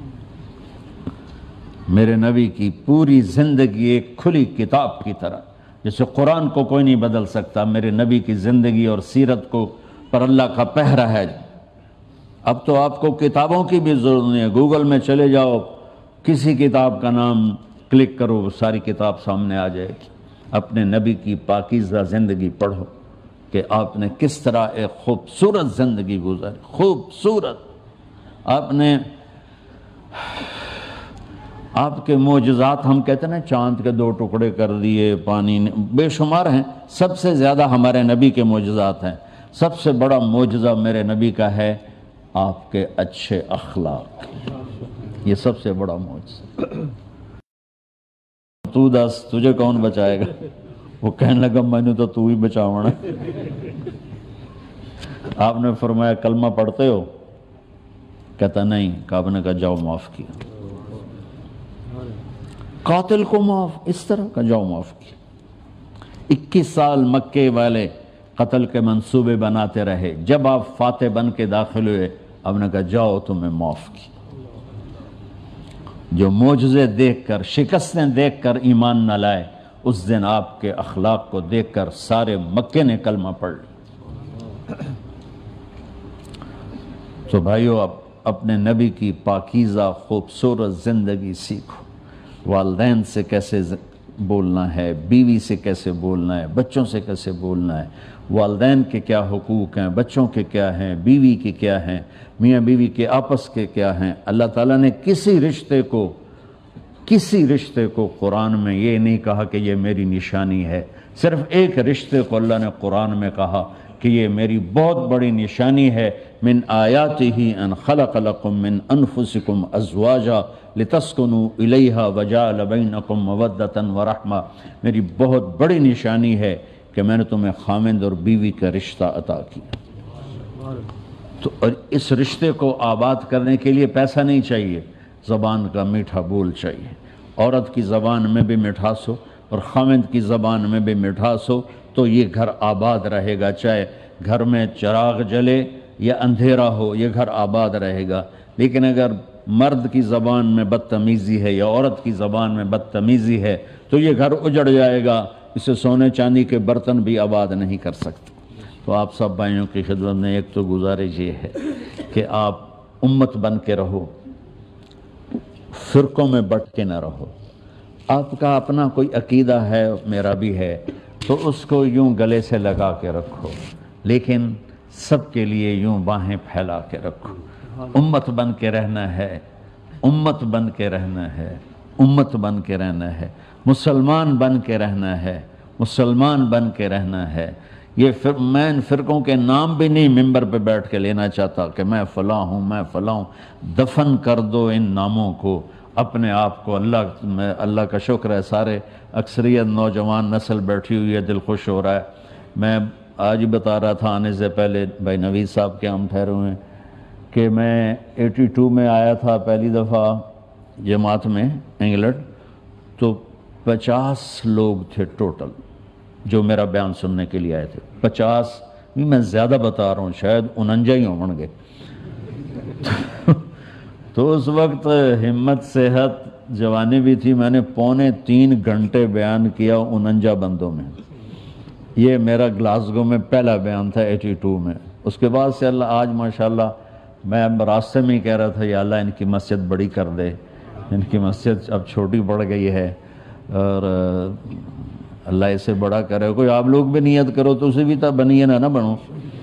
میرے نبی کی پوری زندگی ایک کھلی کتاب کی طرح، جیسے قرآن کو کوئی نہیں بدل سکتا، میرے نبی کی زندگی اور سیرت کو پر اللہ کا پہرا ہے۔ اب تو آپ کو کتابوں کی بھی ضرورت نہیں ہے، گوگل میں چلے جاؤ، کسی کتاب کا نام کلک کرو، ساری کتاب سامنے آ جائے گی۔ اپنے نبی کی پاکیزہ زندگی پڑھو کہ آپ نے کس طرح ایک خوبصورت زندگی گزاری، خوبصورت۔ آپ نے آپ کے معجزات، ہم کہتے ہیں نا چاند کے دو ٹکڑے کر دیے، پانی نے، بے شمار ہیں، سب سے زیادہ ہمارے نبی کے معجزات ہیں۔ سب سے بڑا معجزہ میرے نبی کا ہے آپ کے اچھے اخلاق، یہ سب سے بڑا معجزہ۔ تو دس تجھے کون بچائے گا؟ وہ کہنے لگا میں نے تو تو ہی بچاونا۔ آپ نے فرمایا کلمہ پڑھتے ہو؟ کہتا نہیں۔ آپ نے کہا جاؤ معاف کیا۔ قاتل کو معاف، اس طرح کا جاؤ معاف کیا۔ اکیس سال مکے والے قتل کے منصوبے بناتے رہے، جب آپ فاتح بن کے داخل ہوئے آپ نے کہا جاؤ تمہیں معاف کی۔ جو معجزے دیکھ کر، شکستیں دیکھ کر ایمان نہ لائے، اس دن آپ کے اخلاق کو دیکھ کر سارے مکے نے کلمہ پڑھ لیا۔ تو بھائیو، اب اپنے نبی کی پاکیزہ خوبصورت زندگی سیکھو، والدین سے کیسے بولنا ہے، بیوی سے کیسے بولنا ہے، بچوں سے کیسے بولنا ہے، والدین کے کیا حقوق ہیں، بچوں کے کیا ہیں، بیوی کے کیا ہیں، میاں بیوی کے آپس کے کیا ہیں۔ اللہ تعالیٰ نے کسی رشتے کو کسی رشتے کو قرآن میں یہ نہیں کہا کہ یہ میری نشانی ہے، صرف ایک رشتے کو اللہ نے قرآن میں کہا کہ یہ میری بہت بڑی نشانی ہے، من آیاتہ ان خلق لکم من انفسکم ازواجا لتسکنوا الیہا وجعل بینکم مودۃ ورحمہ، میری بہت بڑی نشانی ہے کہ میں نے تمہیں خامند اور بیوی کا رشتہ عطا کیا۔ تو اور اس رشتے کو آباد کرنے کے لیے پیسہ نہیں چاہیے، زبان کا میٹھا بول چاہیے۔ عورت کی زبان میں بھی مٹھاس ہو اور خامند کی زبان میں بھی مٹھاس ہو تو یہ گھر آباد رہے گا، چاہے گھر میں چراغ جلے یا اندھیرا ہو، یہ گھر آباد رہے گا۔ لیکن اگر مرد کی زبان میں بدتمیزی ہے یا عورت کی زبان میں بدتمیزی ہے تو یہ گھر اجڑ جائے گا، اسے سونے چاندی کے برتن بھی آباد نہیں کر سکتے۔ تو آپ سب بھائیوں کی خدمت میں ایک تو گزارش یہ ہے کہ آپ امت بن کے رہو، فرقوں میں بٹ کے نہ رہو۔ آپ کا اپنا کوئی عقیدہ ہے، میرا بھی ہے، تو اس کو یوں گلے سے لگا کے رکھو، لیکن سب کے لیے یوں باہیں پھیلا کے رکھو۔ امت بن کے رہنا ہے، امت بن کے رہنا ہے، امت بن کے رہنا ہے، مسلمان بن کے رہنا ہے، مسلمان بن کے رہنا ہے۔ یہ فر... میں ان فرقوں کے نام بھی نہیں ممبر پہ بیٹھ کے لینا چاہتا کہ میں فلاں ہوں، میں فلاں ہوں۔ دفن کر دو ان ناموں کو، اپنے آپ کو۔ اللہ میں اللہ کا شکر ہے، سارے اکثریت نوجوان نسل بیٹھی ہوئی ہے، دل خوش ہو رہا ہے۔ میں آج ہی بتا رہا تھا آنے سے پہلے بھائی نوید صاحب کے ہم ٹھہرے ہوئے ہیں کہ میں ایٹی ٹو میں آیا تھا پہلی دفعہ جماعت میں انگلینڈ، تو پچاس لوگ تھے ٹوٹل جو میرا بیان سننے کے لیے آئے تھے۔ پچاس بھی میں زیادہ بتا رہا ہوں، شاید اننجا ہی ہوں گے۔ تو اس وقت ہمت صحت جوانی بھی تھی، میں نے پونے تین گھنٹے بیان کیا اننجا بندوں میں۔ یہ میرا گلاسگو میں پہلا بیان تھا ایٹی ٹو میں۔ اس کے بعد سے اللہ آج ماشاءاللہ میں راستے میں ہی کہہ رہا تھا یا اللہ ان کی مسجد بڑی کر دے، ان کی مسجد اب چھوٹی پڑ گئی ہے اور اللہ اسے بڑا کرے۔ کوئی آپ لوگ بھی نیت کرو تو اسے بھی تو بنیے نہ نہ بنو،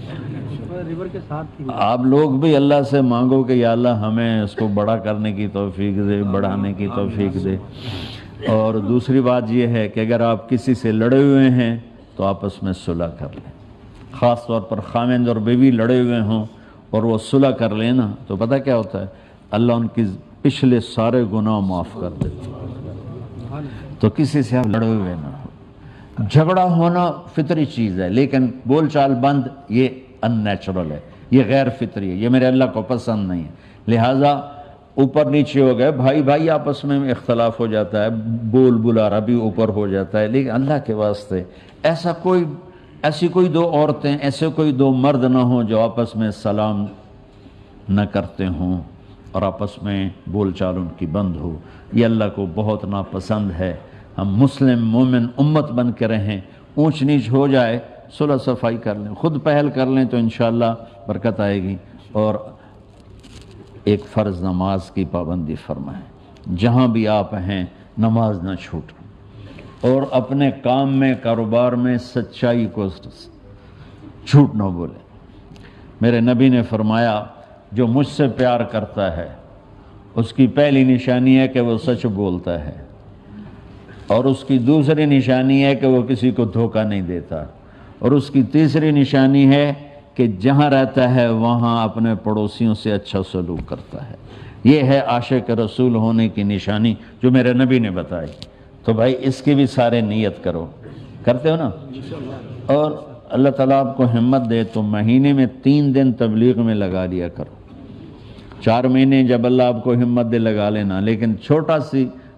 آپ لوگ بھی اللہ سے مانگو کہ یا اللہ ہمیں اس کو بڑا کرنے کی توفیق دے، بڑھانے کی توفیق دے۔ اور دوسری بات یہ ہے کہ اگر آپ کسی سے لڑے ہوئے ہیں تو آپس میں صلح کر لیں، خاص طور پر خامند اور بیوی لڑے ہوئے ہوں اور وہ صلح کر لیں نا تو پتہ کیا ہوتا ہے، اللہ ان کی پچھلے سارے گناہ معاف کر دیتے۔ تو کسی سے آپ لڑے ہوئے نہ ہو۔ جھگڑا ہونا فطری چیز ہے، لیکن بول چال بند یہ ان نیچرل ہے، یہ غیر فطری ہے، یہ میرے اللہ کو پسند نہیں ہے۔ لہٰذا اوپر نیچے ہو گئے، بھائی بھائی آپس میں اختلاف ہو جاتا ہے، بول بلارا بھی اوپر ہو جاتا ہے، لیکن اللہ کے واسطے ایسا کوئی ایسی کوئی دو عورتیں، ایسے کوئی دو مرد نہ ہوں جو آپس میں سلام نہ کرتے ہوں اور آپس میں بول چال ان کی بند ہو۔ یہ اللہ کو بہت ناپسند ہے۔ ہم مسلم مومن امت بن کے رہیں، اونچ نیچ ہو جائے صلح صفائی کر لیں، خود پہل کر لیں تو انشاءاللہ برکت آئے گی۔ اور ایک فرض نماز کی پابندی فرمائیں، جہاں بھی آپ ہیں نماز نہ چھوٹیں، اور اپنے کام میں کاروبار میں سچائی کو جھوٹ نہ بولیں۔ میرے نبی نے فرمایا جو مجھ سے پیار کرتا ہے اس کی پہلی نشانی ہے کہ وہ سچ بولتا ہے، اور اس کی دوسری نشانی ہے کہ وہ کسی کو دھوکہ نہیں دیتا، اور اس کی تیسری نشانی ہے کہ جہاں رہتا ہے وہاں اپنے پڑوسیوں سے اچھا سلوک کرتا ہے۔ یہ ہے عاشق رسول ہونے کی نشانی جو میرے نبی نے بتائی۔ تو بھائی اس کی بھی سارے نیت کرو، کرتے ہو نا؟ اور اللہ تعالیٰ آپ کو ہمت دے تو مہینے میں تین دن تبلیغ میں لگا لیا کرو۔ چار مہینے جب اللہ آپ کو ہمت دے لگا لینا، لیکن چھوٹا سی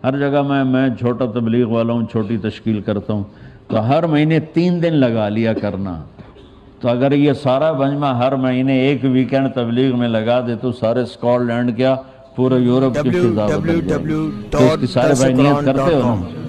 ہر جگہ میں میں چھوٹا تبلیغ والا ہوں، چھوٹی تشکیل کرتا ہوں، تو ہر مہینے تین دن لگا لیا کرنا. تو اگر یہ سارا مجمع ہر مہینے ایک ویکینڈ تبلیغ میں لگا دے تو سارے اسکاٹ لینڈ کیا پورے یورپ کی فضا بدل جائے. تو اس کی سارے بھائی نیت کرتے ہو نا؟